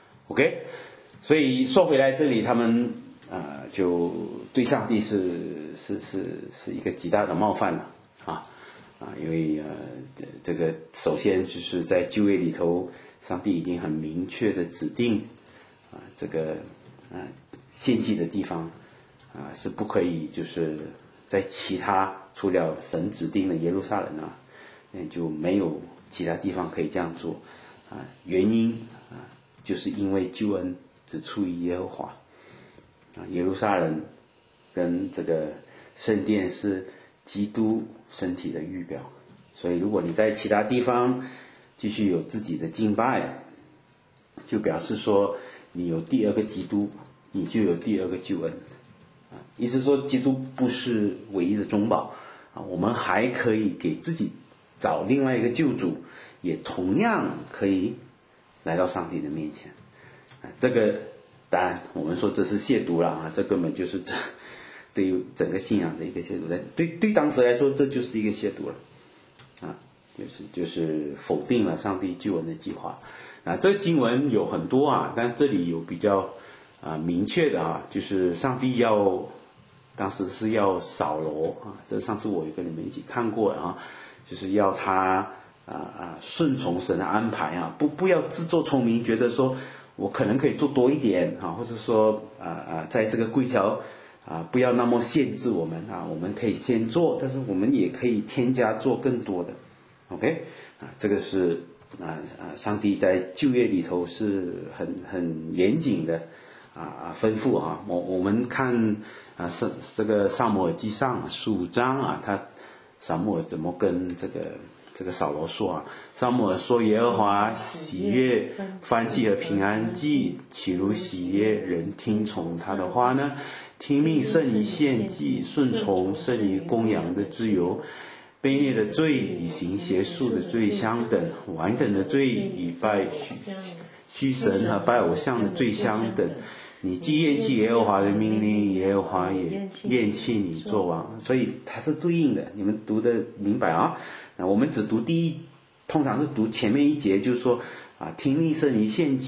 Speaker 2: OK， 所以说回来这里他们啊、呃、就对上帝是是是是一个极大的冒犯了啊啊，因为呃这个首先就是在旧约里头，上帝已经很明确的指定啊这个啊献祭的地方啊是不可以就是在其他除了神指定的耶路撒冷啊，嗯就没有其他地方可以这样做啊，原因啊就是因为救恩只出于耶和华啊，耶路撒冷跟这个圣殿是基督身体的预表，所以如果你在其他地方继续有自己的敬拜，就表示说你有第二个基督，你就有第二个救恩啊，意思说基督不是唯一的中保啊，我们还可以给自己找另外一个救主，也同样可以来到上帝的面前啊，这个当然我们说这是亵渎了啊，这根本就是这对于整个信仰的一个亵渎，对对当时来说这就是一个亵渎了啊，就是就是否定了上帝救恩的计划啊。这个经文有很多啊，但这里有比较啊明确的啊，就是上帝要当时是要扫罗啊，这上次我也跟你们一起看过啊，就是要他啊啊顺从神的安排啊，不不要自作聪明，觉得说我可能可以做多一点啊，或者说啊啊在这个规条啊不要那么限制我们啊，我们可以先做，但是我们也可以添加做更多的 ，OK 啊，这个是啊啊上帝在旧约里头是很很严谨的啊啊吩咐啊，我我们看啊是这个撒母耳记上十五章啊，他撒母耳怎么跟这个这个扫罗说啊，撒母耳说耶和华喜悦燔祭和平安祭，岂如喜悦人听从他的话呢？听命胜于献祭，顺从胜于公羊的自由。卑劣的罪与行邪术的罪相等，顽梗的罪与拜虚虚神和拜偶像的罪相等。你既厌弃耶和华的命令，耶和华也厌弃你做王。所以它是对应的，你们读得明白啊？那我们只读第一，通常是读前面一节，就是说啊，听命胜于献祭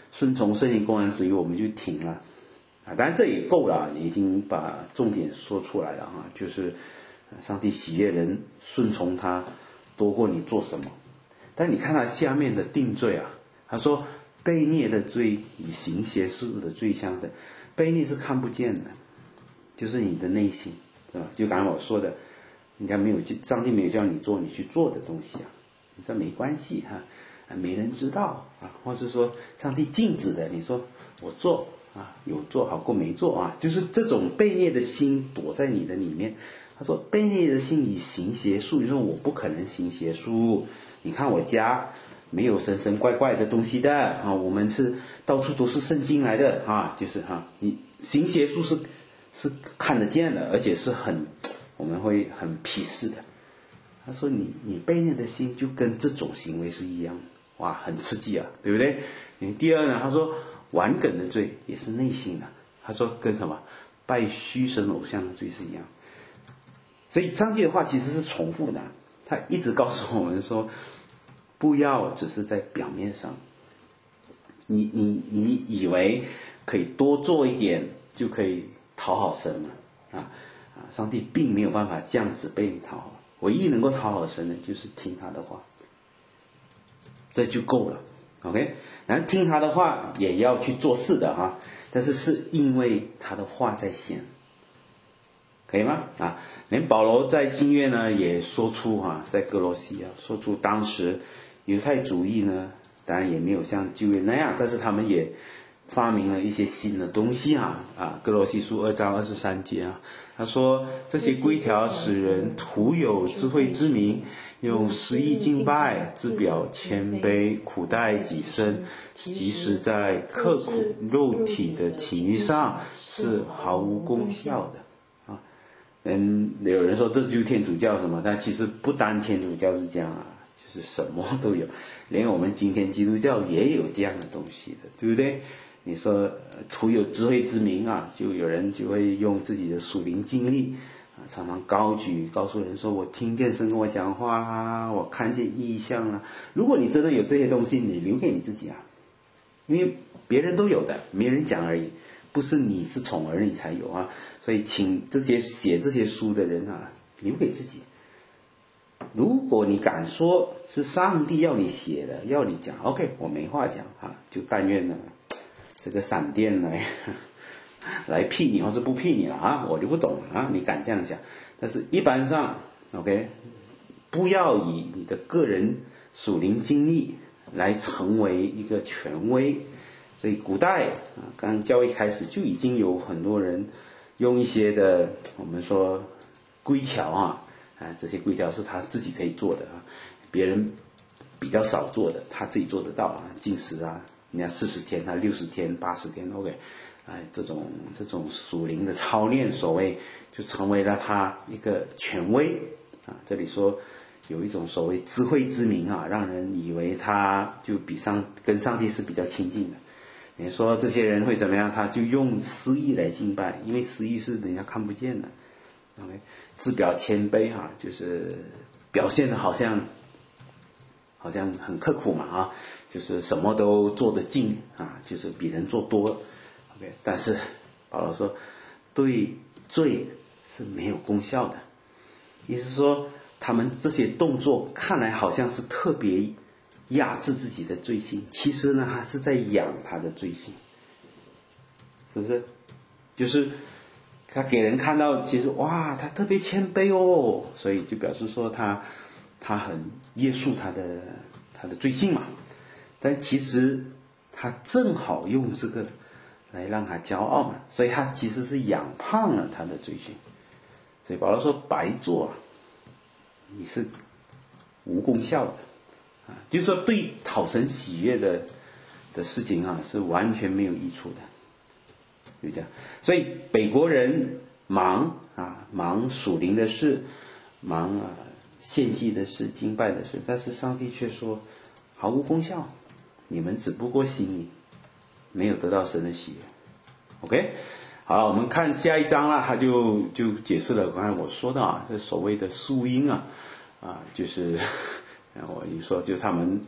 Speaker 2: 顺从圣灵公然旨意，我们就停了啊。当然这也够了，已经把重点说出来了哈，就是上帝喜悦人顺从他多过你做什么。但你看他下面的定罪啊，他说悖逆的罪与行邪术的罪相等。悖逆是看不见的，就是你的内心，对吧？就刚才我说的，人家没有，上帝没有叫你做你去做的东西啊，你说没关系哈、啊，没人知道啊，或是说上帝禁止的，你说我做啊，有做好过没做啊，就是这种悖逆的心躲在你的里面。他说悖逆的心以行邪术，你说我不可能行邪术，你看我家没有神神怪怪的东西的啊，我们是到处都是圣经来的啊，就是哈、啊，你行邪术是是看得见的，而且是很我们会很鄙视的。他说你你悖逆的心就跟这种行为是一样的，哇，很刺激啊，对不对？你第二呢，他说顽梗的罪也是内心的，他说跟什么拜虚神偶像的罪是一样。所以上帝的话其实是重复的，他一直告诉我们说，不要只是在表面上，你你你以为可以多做一点就可以讨好神了啊啊！上帝并没有办法这样子被你讨好，唯一能够讨好神的就是听他的话，这就够了。OK， 然后听他的话也要去做事的哈，但是是因为他的话在先，可以吗？啊，连保罗在新约呢也说出哈、啊，在哥罗西啊说出当时犹太主义呢，当然也没有像旧约那样，但是他们也发明了一些新的东西啊啊，哥罗西书二章二十三节啊，他说这些规条使人徒有智慧之名，用诗意敬拜，自表谦卑，苦待己身，即使在刻苦肉体的情欲上是毫无功效的。嗯，有人说这就是天主教什么，但其实不单天主教是这样啊，就是什么都有，连我们今天基督教也有这样的东西的，对不对？你说徒有智慧之名啊，就有人就会用自己的属灵经历啊，常常高举，告诉人说我听见神跟我讲话啊，我看见异象啊。如果你真的有这些东西，你留给你自己啊，因为别人都有的，没人讲而已。不是你是宠儿你才有啊，所以请这些写这些书的人啊，留给自己。如果你敢说是上帝要你写的，要你讲 ，OK， 我没话讲啊，就但愿呢，这个闪电来来辟你，或是不辟你了啊，我就不懂了啊，你敢这样讲？但是一般上 ，OK， 不要以你的个人属灵经历来成为一个权威。所以古代啊，刚教育开始就已经有很多人用一些的我们说规条啊，啊这些规条是他自己可以做的啊，别人比较少做的，他自己做得到啊，禁食啊，人家四十天，他六十天、八十天 ，OK， 哎，这种这种属灵的操练，所谓就成为了他一个权威啊。这里说有一种所谓智慧之名啊，让人以为他就比上跟上帝是比较亲近的。你说这些人会怎么样？他就用诗意来敬拜，因为诗意是人家看不见的。OK， 自表谦卑哈、啊，就是表现的好像好像很刻苦嘛啊，就是什么都做得尽啊，就是比人做多。OK， 但是保罗说，对罪是没有功效的，意思是说他们这些动作看来好像是特别压制自己的罪性，其实呢还是在养他的罪性，是不是？就是他给人看到，其实哇，他特别谦卑哦，所以就表示说他他很约束他的他的罪性嘛。但其实他正好用这个来让他骄傲嘛，所以他其实是养胖了他的罪性。所以保罗说白做，你是无功效的。就是说对讨神喜悦的的事情啊，是完全没有益处的，就这样。所以北国人忙啊，忙属灵的事，忙啊献祭的事、敬拜的事，但是上帝却说毫无功效，你们只不过心里没有得到神的喜悦。OK， 好，我们看下一章啦，他就就解释了刚才我说的啊，这所谓的宿音啊，啊就是。我一说，就他们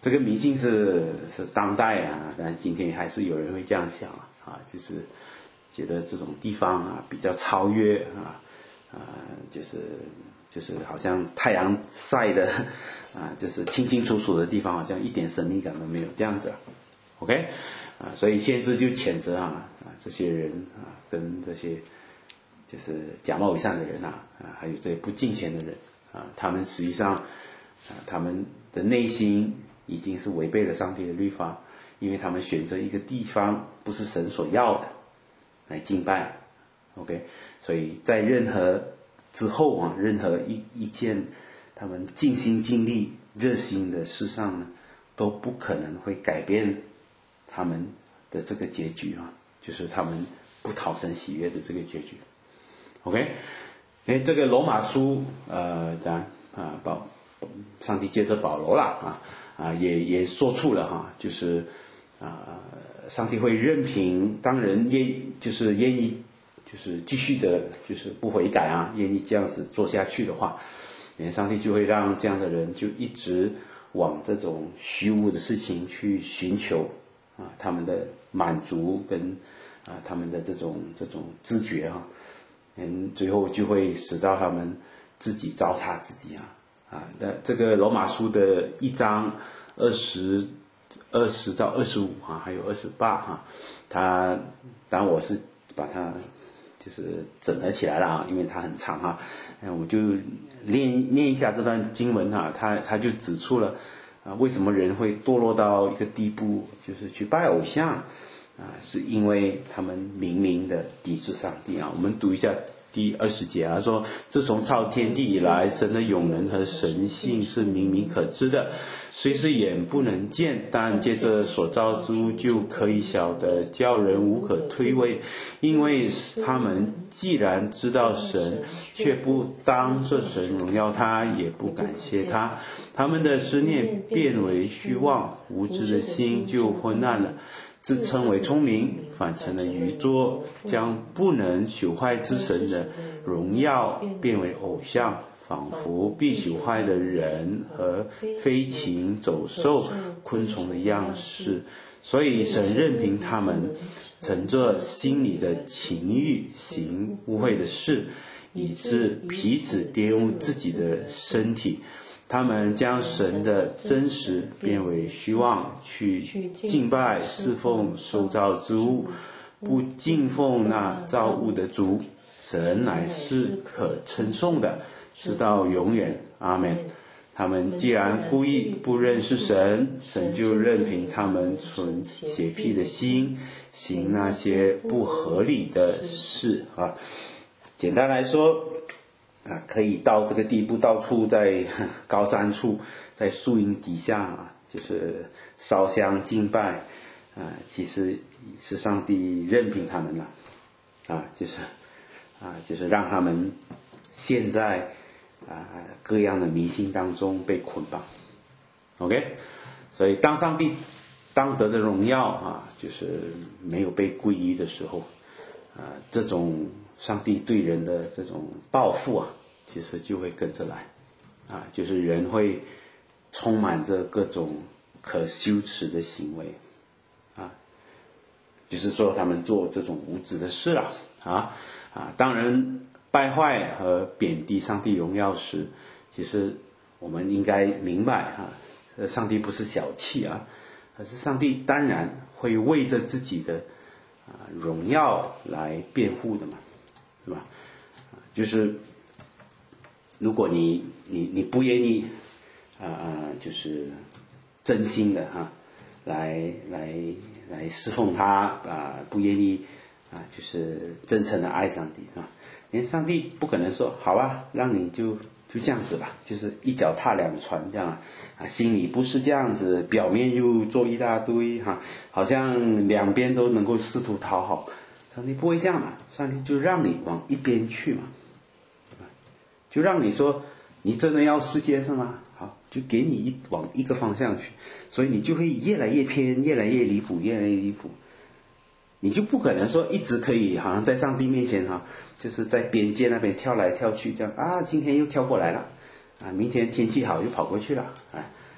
Speaker 2: 这个迷信是是当代啊，但今天还是有人会这样想啊，啊，就是觉得这种地方啊比较超越啊，啊，就是就是好像太阳晒的啊，就是清清楚楚的地方，好像一点神秘感都没有这样子啊 ，OK 啊，所以先知就谴责啊啊这些人啊，跟这些就是假冒伪善的人啊啊，还有这些不敬虔的人啊，他们实际上啊他们的内心已经是违背了上帝的律法，因为他们选择一个地方不是神所要的来敬拜 ，OK， 所以在任何之后啊，任何一一件他们尽心尽力热心的事上呢，都不可能会改变他们的这个结局啊，就是他们不讨神喜悦的这个结局 ，OK， 哎，这个罗马书呃，当然啊，保上帝借着保罗啦啊。啊，也也说出了哈，就是啊，上帝会任凭当人愿就是愿意就是继续的，就是不悔改啊，愿意这样子做下去的话，上帝就会让这样的人就一直往这种虚无的事情去寻求啊，他们的满足跟啊他们的这种这种知觉啊，嗯，最后就会使到他们自己糟蹋自己啊。啊，那这个罗马书的一章二十、二十到二十五哈，还有二十八哈，它当然我是把它就是整合起来了啊，因为它很长哈，嗯，我就念念一下这段经文哈，它它就指出了啊，为什么人会堕落到一个地步，就是去拜偶像啊，是因为他们明明的抵制上帝啊。我们读一下。第二十节啊，说自从造天地以来，神的永能和神性是明明可知的，虽是眼不能见，但借着所造之物就可以晓得，叫人无可推诿。因为他们既然知道神，却不当作神荣耀他，也不感谢他，他们的思念变为虚妄，无知的心就昏暗了。自称为聪明，反成了愚拙，将不能朽坏之神的荣耀变为偶像，仿佛必朽坏的人和飞禽走兽、昆虫的样式。所以神任凭他们乘着心里的情欲行污秽的事，以致彼此玷污自己的身体。他们将神的真实变为虚妄，去敬拜侍奉受造之物，不敬奉那造物的主。神乃是可称颂的，直到永远。阿们。他们既然故意不认识神，神就任凭他们存邪僻的心，行那些不合理的事啊。简单来说啊，可以到这个地步，到处在高山处，在树荫底下啊，就是烧香敬拜啊，其实是上帝任凭他们了啊，就是啊，就是让他们陷在啊各样的迷信当中被捆绑。OK， 所以当上帝当得的荣耀啊，就是没有被归依的时候啊，这种上帝对人的这种报复啊，其实就会跟着来啊，就是人会充满着各种可羞耻的行为啊，就是说他们做这种无知的事啊啊啊，当人败坏和贬低上帝荣耀时，其实我们应该明白啊，上帝不是小气啊，而是上帝当然会为着自己的啊荣耀来辩护的嘛，是吧？就是如果你你你不愿意啊啊、呃，就是真心的哈、啊，来来来侍奉他啊，不愿意啊，就是真诚的爱上帝啊，连上帝不可能说好啊，让你就就这样子吧，就是一脚踏两船这样啊，心里不是这样子，表面又做一大堆哈、啊，好像两边都能够试图讨好。上帝不会这样嘛，上帝就让你往一边去嘛，就让你说你真的要世界是吗？好，就给你一往一个方向去，所以你就会越来越偏，越来越离谱，越来越离谱。你就不可能说一直可以好像在上帝面前哈，就是在边界那边跳来跳去这样啊，今天又跳过来了啊，明天天气好又跑过去了啊，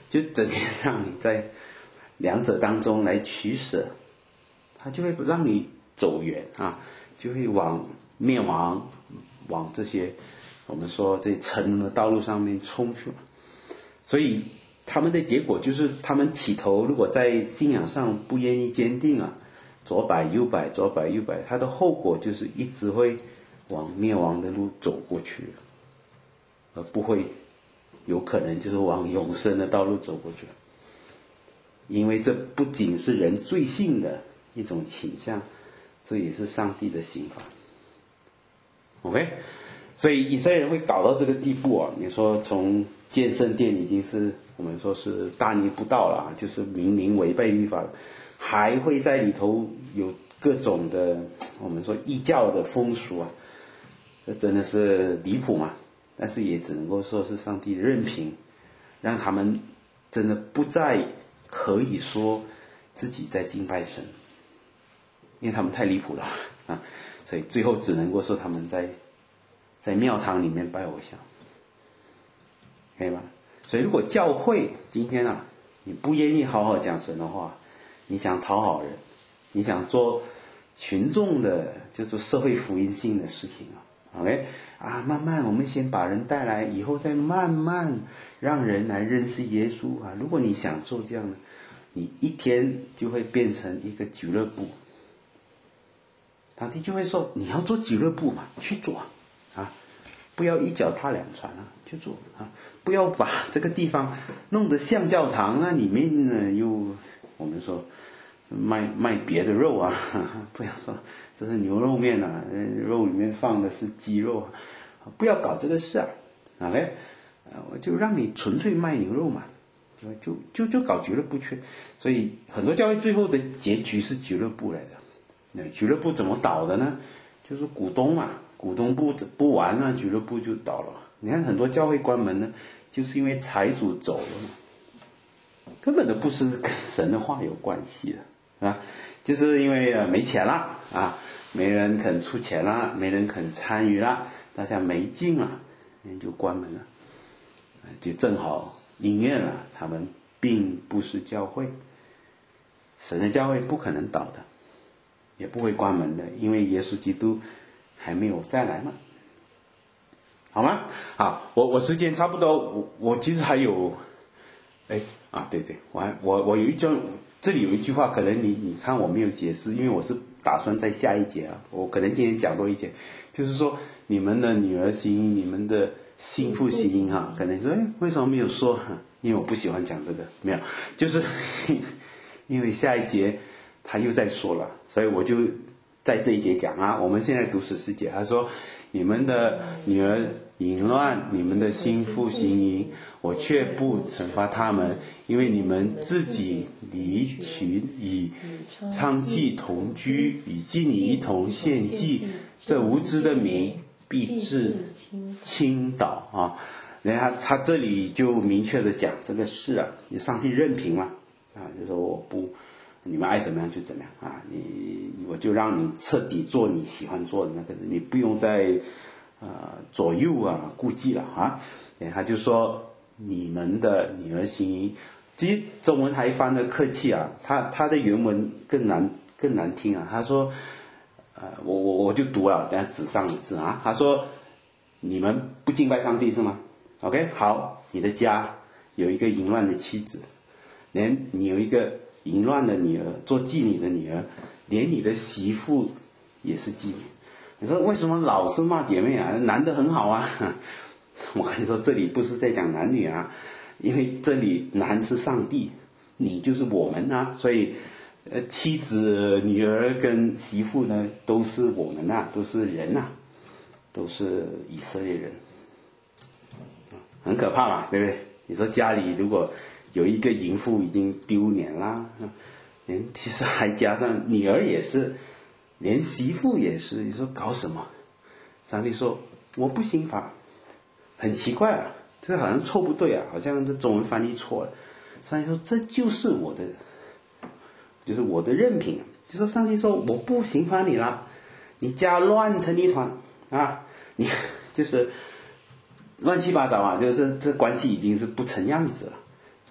Speaker 2: 就整天让你在两者当中来取舍，他就会让你走远啊，就会往灭亡，往这些我们说这沉沦的道路上面冲去了。所以他们的结果就是，他们起头如果在信仰上不愿意坚定啊，左摆右摆，左摆右摆，它的后果就是一直会往灭亡的路走过去，而不会有可能就是往永生的道路走过去。因为这不仅是人罪性的一种倾向，这也是上帝的刑罚。OK， 所以以色列人会搞到这个地步啊！你说从建圣殿已经是我们说是大逆不道了，就是明明违背律法，还会在里头有各种的我们说异教的风俗啊，这真的是离谱嘛！但是也只能够说是上帝任凭，让他们真的不再可以说自己在敬拜神，因为他们太离谱了啊！所以最后只能够说他们在在庙堂里面拜偶像，可以吗？所以如果教会今天啊，你不愿意好好讲神的话，你想讨好人，你想做群众的就是社会福音性的事情啊 ，OK 啊，慢慢我们先把人带来，以后再慢慢让人来认识耶稣啊。如果你想做这样的，你一天就会变成一个俱乐部。上帝就会说，你要做俱乐部嘛，去做啊，不要一脚踏两船啊，去做啊，不要把这个地方弄得像教堂，那里面呢又我们说卖卖别的肉啊，呵呵不要说这是牛肉面啊，肉里面放的是鸡肉啊，不要搞这个事啊，啊嘞，我就让你纯粹卖牛肉嘛，就就就就搞俱乐部去，所以很多教会最后的结局是俱乐部来的。那俱乐部怎么倒的呢？就是股东嘛，股东不不玩了，俱乐部就倒了。你看很多教会关门呢，就是因为财主走了嘛，根本都不是跟神的话有关系的啊，就是因为没钱了啊，没人肯出钱了，没人肯参与了，大家没劲了，人就关门了，就正好应验了，他们并不是教会，神的教会不可能倒的。也不会关门的，因为耶稣基督还没有再来嘛，好吗？好，我我时间差不多，我我其实还有，哎啊，对对，我还我我有一句，这里有一句话，可能你你看我没有解释，因为我是打算在下一节啊，我可能今天讲多一节，就是说你们的女儿行音，你们的心腹行音哈，可能说哎为什么没有说？因为我不喜欢讲这个，没有，就是因为下一节。他又在说了，所以我就在这一节讲啊。我们现在读十四节，他说：“你们的女儿淫乱，你们的心腹行淫，我却不惩罚他们，因为你们自己离群与娼妓同居，与妓女一同献祭，这无知的民必致倾倒啊！”然后他这里就明确的讲这个事啊，你上帝任凭嘛啊，就说我不。你们爱怎么样就怎么样啊！你我就让你彻底做你喜欢做的那个，你不用再呃左右啊顾忌了啊！他就说你们的女儿行淫，其实中文还翻得客气啊，他他的原文更难更难听啊。他说呃我我我就读了，等下纸上的字啊。他说你们不敬拜上帝是吗 ？OK， 好，你的家有一个淫乱的妻子，连你有一个。淫乱的女儿，做妓女的女儿，连你的媳妇也是妓女。你说为什么老是骂姐妹啊？男的很好啊。我跟你说，这里不是在讲男女啊，因为这里男是上帝，你就是我们啊，所以呃，妻子、女儿跟媳妇呢，都是我们啊，都是人啊，都是以色列人，很可怕嘛，对不对？你说家里如果有一个淫妇已经丢脸啦，连其实还加上女儿也是，连媳妇也是，你说搞什么？上帝说我不刑罚，很奇怪啊，这个好像错不对啊，好像这中文翻译错了。上帝说这就是我的，就是我的任凭，就说上帝说我不刑罚你了，你家乱成一团啊，你就是乱七八糟啊，就是这这关系已经是不成样子了。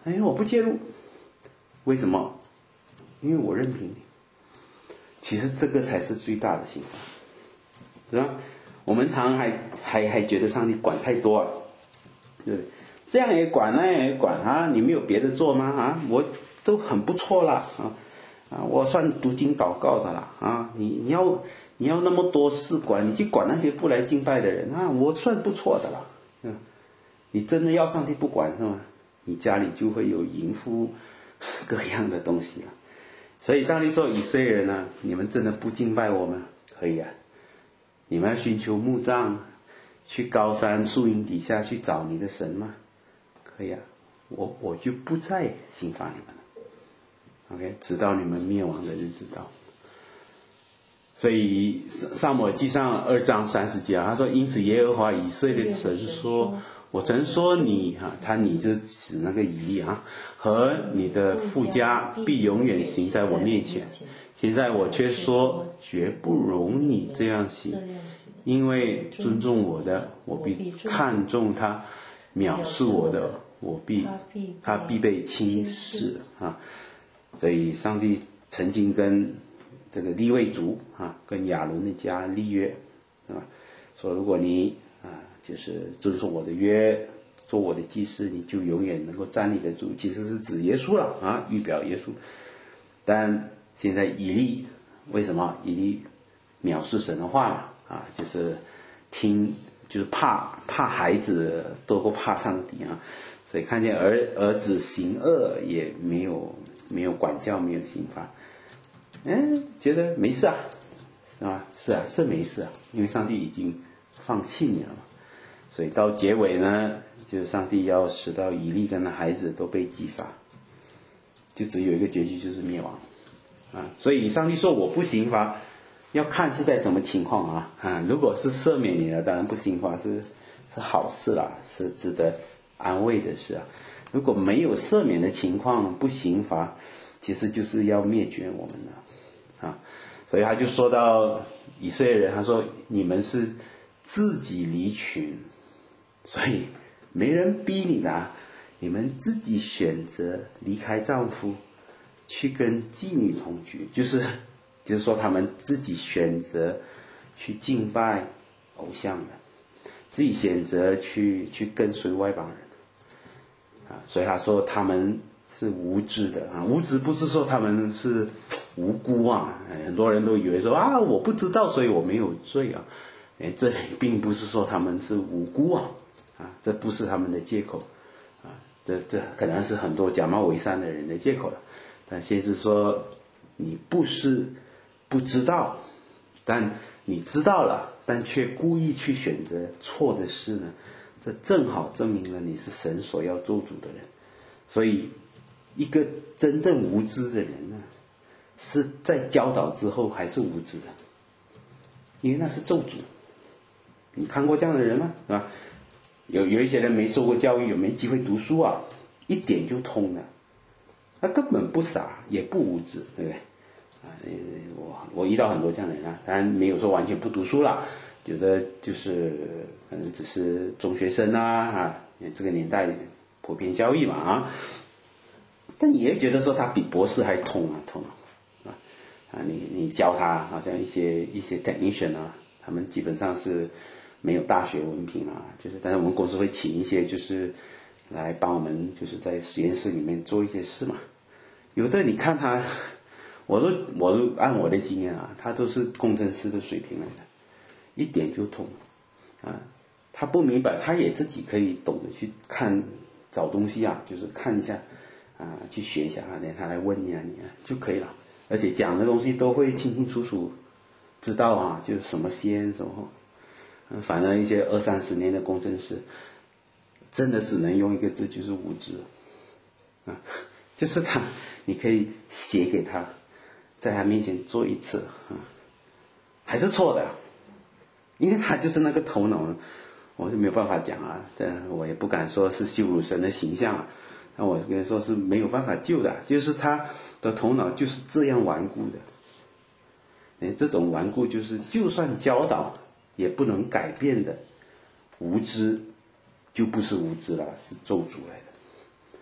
Speaker 2: 哎，我不介入，为什么？因为我任凭你。其实这个才是最大的刑罚，是吧？我们常常还还还觉得上帝管太多啊，对，这样也管，那样也管啊，你没有别的做吗？啊，我都很不错了啊啊，我算读经祷告的了啊，你你要你要那么多事管，你去管那些不来敬拜的人啊，我算不错的了，嗯，你真的要上帝不管是吗？你家里就会有淫妇各样的东西了。所以上帝说以色列人啊，你们真的不敬拜我吗？可以啊，你们要寻求牧障，去高山树荫底下去找你的神吗？可以啊，我我就不再刑罚你们了。OK， 直到你们灭亡的日子到。所以撒母耳记上二章三十节啊，他说：因此耶和华以色列神说，我曾说你啊，他你就指那个以利啊，和你的父家必永远行在我面前。现在我却说，绝不容你这样行，因为尊重我的，我必看重他；藐视我的，我必他必被轻视啊。所以上帝曾经跟这个利未族啊，跟亚伦的家立约，啊，说如果你啊，就是遵守我的约，做我的祭司，你就永远能够站立得住。其实是指耶稣了啊，预表耶稣。但现在以利为什么以利藐视神的话了啊？就是听，就是怕怕孩子多过怕上帝啊。所以看见儿儿子行恶也没有没有管教，没有刑罚。嗯，觉得没事啊，啊，是啊，是没事啊，因为上帝已经放弃你了嘛。所以到结尾呢，就是上帝要使到以利跟孩子都被击杀，就只有一个结局，就是灭亡啊。所以上帝说我不刑罚，要看是在什么情况啊啊。如果是赦免你了，当然不刑罚是是好事啦，是值得安慰的事啊。如果没有赦免的情况，不刑罚，其实就是要灭绝我们了。啊，所以他就说到以色列人，他说你们是自己离群，所以没人逼你的、啊，你们自己选择离开丈夫，去跟妓女同居，就是就是说他们自己选择去敬拜偶像的，自己选择去去跟随外邦人，啊，所以他说他们是无知的啊，无知不是说他们是无辜啊，很多人都以为说啊我不知道，所以我没有罪啊，哎，这并不是说他们是无辜啊，啊，这不是他们的借口啊，这这可能是很多假冒伪善的人的借口了。但先是说你不是不知道，但你知道了，但却故意去选择错的事呢，这正好证明了你是神所要做主的人。所以一个真正无知的人呢，是在教导之后还是无知的，因为那是咒诅。你看过这样的人吗？是吧？有有一些人没受过教育，有没机会读书啊，一点就通了，他根本不傻也不无知，对不对？啊，我我遇到很多这样的人啊，当然没有说完全不读书啦，觉得就是可能只是中学生啊啊，这个年代普遍教育嘛啊，但也觉得说他比博士还通啊通啊啊，你你教他好像一些一些 technician 啊，他们基本上是没有大学文凭啊，就是但是我们公司会请一些就是来帮我们就是在实验室里面做一些事嘛。有的你看他，我都我都按我的经验啊，他都是工程师的水平来的，一点就通啊。他不明白，他也自己可以懂得去看找东西啊，就是看一下啊，去学一下啊，他来问你啊，你啊就可以了。而且讲的东西都会清清楚楚知道啊，就是什么先什么。反而一些二三十年的工程师，真的只能用一个字，就是无知啊，就是他，你可以写给他，在他面前做一次啊，还是错的，因为他就是那个头脑，我就没有办法讲啊，但我也不敢说是羞辱神的形象啊，那我跟你说是没有办法救的，就是他的头脑就是这样顽固的，哎，这种顽固就是就算教导也不能改变的无知，就不是无知了，是咒诅来的。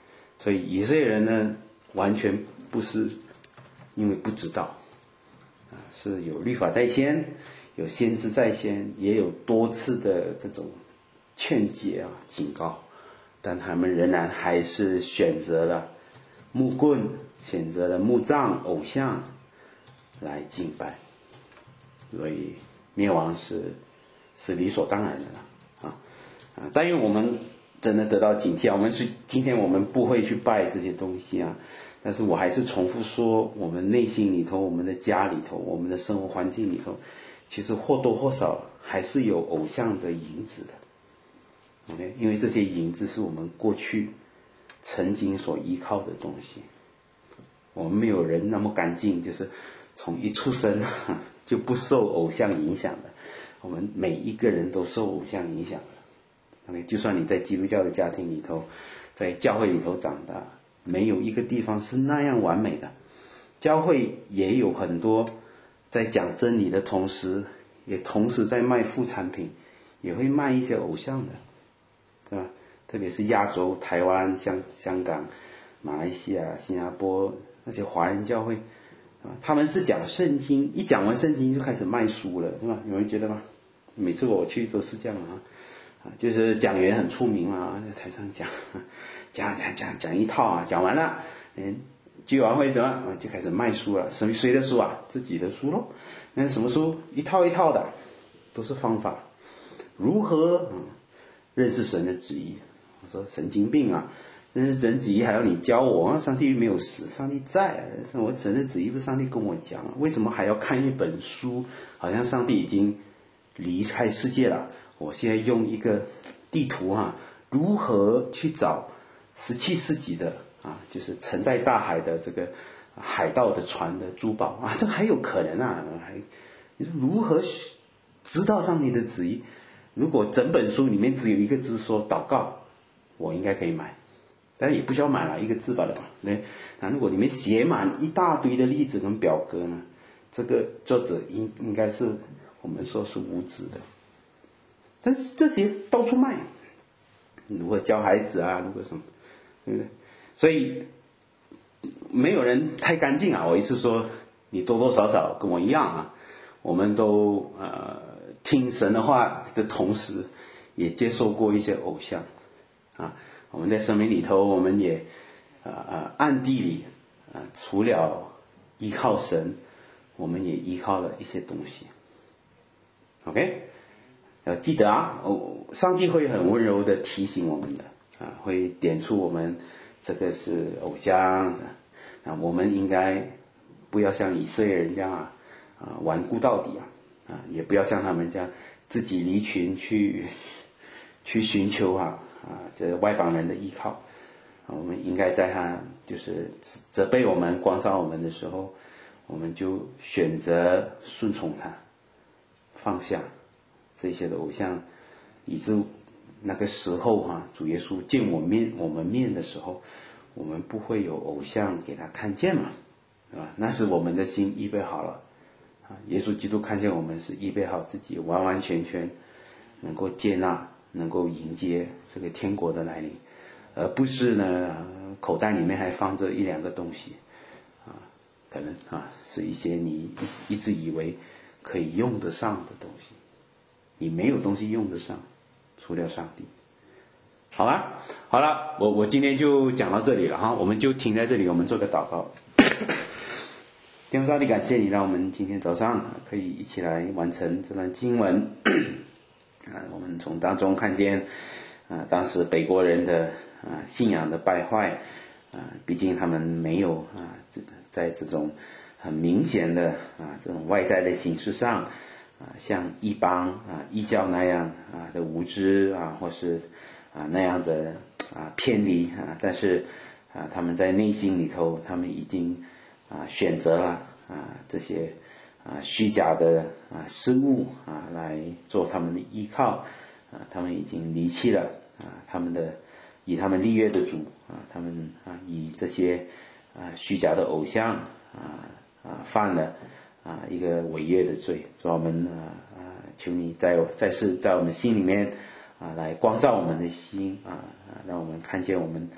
Speaker 2: 所以以色列人呢，完全不是因为不知道，啊，是有律法在先，有先知在先，也有多次的这种劝解啊、警告，但他们仍然还是选择了木棍，选择了木杖、偶像来敬拜，所以灭亡是是理所当然的了啊啊！但愿我们真的得到警惕啊！我们是今天我们不会去拜这些东西啊，但是我还是重复说，我们内心里头、我们的家里头、我们的生活环境里头，其实或多或少还是有偶像的影子的。OK， 因为这些影子是我们过去曾经所依靠的东西。我们没有人那么干净，就是从一出生就不受偶像影响的。我们每一个人都受偶像影响的。OK， 就算你在基督教的家庭里头，在教会里头长大，没有一个地方是那样完美的。教会也有很多在讲真理的同时，也同时在卖副产品，也会卖一些偶像的，对吧？特别是亚洲、台湾、香香港、马来西亚、新加坡那些华人教会，他们是讲圣经，一讲完圣经就开始卖书了，对吧？有人觉得吗？每次我去都是这样啊。就是讲员很出名嘛，在台上讲，讲讲讲讲一套啊，讲完了，嗯，聚完会怎么就开始卖书了？什么谁的书啊？自己的书咯。那什么书？一套一套的，都是方法。如何、嗯、认识神的旨意？我说神经病啊！认识神旨意还要你教我？上帝没有死，上帝在。我神的旨意不是上帝跟我讲，为什么还要看一本书？好像上帝已经离开世界了。我现在用一个地图啊，如何去找十七世纪的啊，就是沉在大海的这个海盗的船的珠宝啊，这还有可能啊，还你说如何知道上帝的旨意？如果整本书里面只有一个字说祷告，我应该可以买，但是也不需要买了，一个字罢了嘛。对，那如果里面写满一大堆的例子跟表格呢，这个作者应应该是我们说是无知的。但是这些到处卖，如何教孩子啊，如何什么，对不对？所以没有人太干净啊！我意思说，你多多少少跟我一样啊，我们都呃听神的话的同时，也接受过一些偶像啊。我们在生命里头，我们也啊啊暗地里啊，除了依靠神，我们也依靠了一些东西。OK。要记得啊，哦，上帝会很温柔的提醒我们的啊，会点出我们这个是偶像的啊，我们应该不要像以色列人这样啊啊顽固到底啊啊，也不要像他们这样自己离群去去寻求啊啊这外邦人的依靠啊，我们应该在他就是责备我们、光照我们的时候，我们就选择顺从他，放下这些的偶像，以致那个时候啊，主耶稣见我面我们面的时候，我们不会有偶像给他看见嘛，对吧？那是我们的心预备好了啊，耶稣基督看见我们是预备好自己完完全全能够接纳，能够迎接这个天国的来临，而不是呢口袋里面还放着一两个东西啊，可能啊是一些你一直以为可以用得上的东西。你没有东西用得上，除了上帝。好了，好了，我我今天就讲到这里了哈，我们就停在这里，我们做个祷告。天父上帝，感谢你，让我们今天早上可以一起来完成这段经文。啊，我们从当中看见啊，当时北国人的啊信仰的败坏啊，毕竟他们没有啊，在这种很明显的啊这种外在的形式上。啊，像异邦啊、异教那样啊的无知啊，或是啊那样的啊偏离啊，但是啊他们在内心里头，他们已经啊选择了啊这些啊虚假的啊事物啊来做他们的依靠啊，他们已经离弃了啊他们的以他们立约的主啊，他们啊以这些啊虚假的偶像啊啊犯了。啊，一个违约的罪，所以我们啊啊，求你在在是在我们心里面啊，来光照我们的心啊啊，让我们看见我们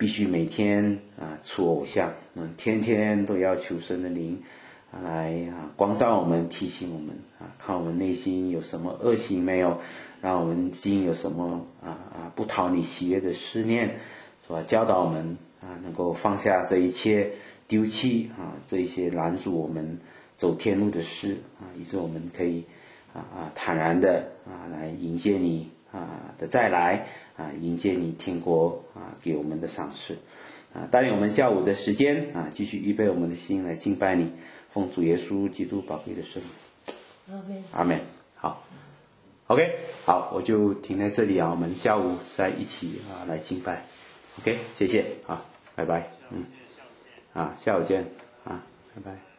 Speaker 1: 必须每天啊除偶像，嗯，天天都要求神的灵啊来啊光照我们，提醒我们啊，看我们内心有什么恶行没有，让我们心有什么啊啊不讨你喜悦的思念，是吧？教导我们啊，能够放下这一切，丢弃啊这一些拦阻我们走天路的事啊，以致我们可以啊啊坦然的啊来迎接你啊的再来啊，迎接你天国啊给我们的赏赐啊，带领我们下午的时间啊，继续预备我们的心来敬拜你，奉主耶稣基督宝贵的圣名，阿门。阿门。好 ，OK， 好，我就停在这里啊，我们下午再一起啊来敬拜 ，OK， 谢谢啊，拜拜，嗯，啊，下午见啊，拜拜。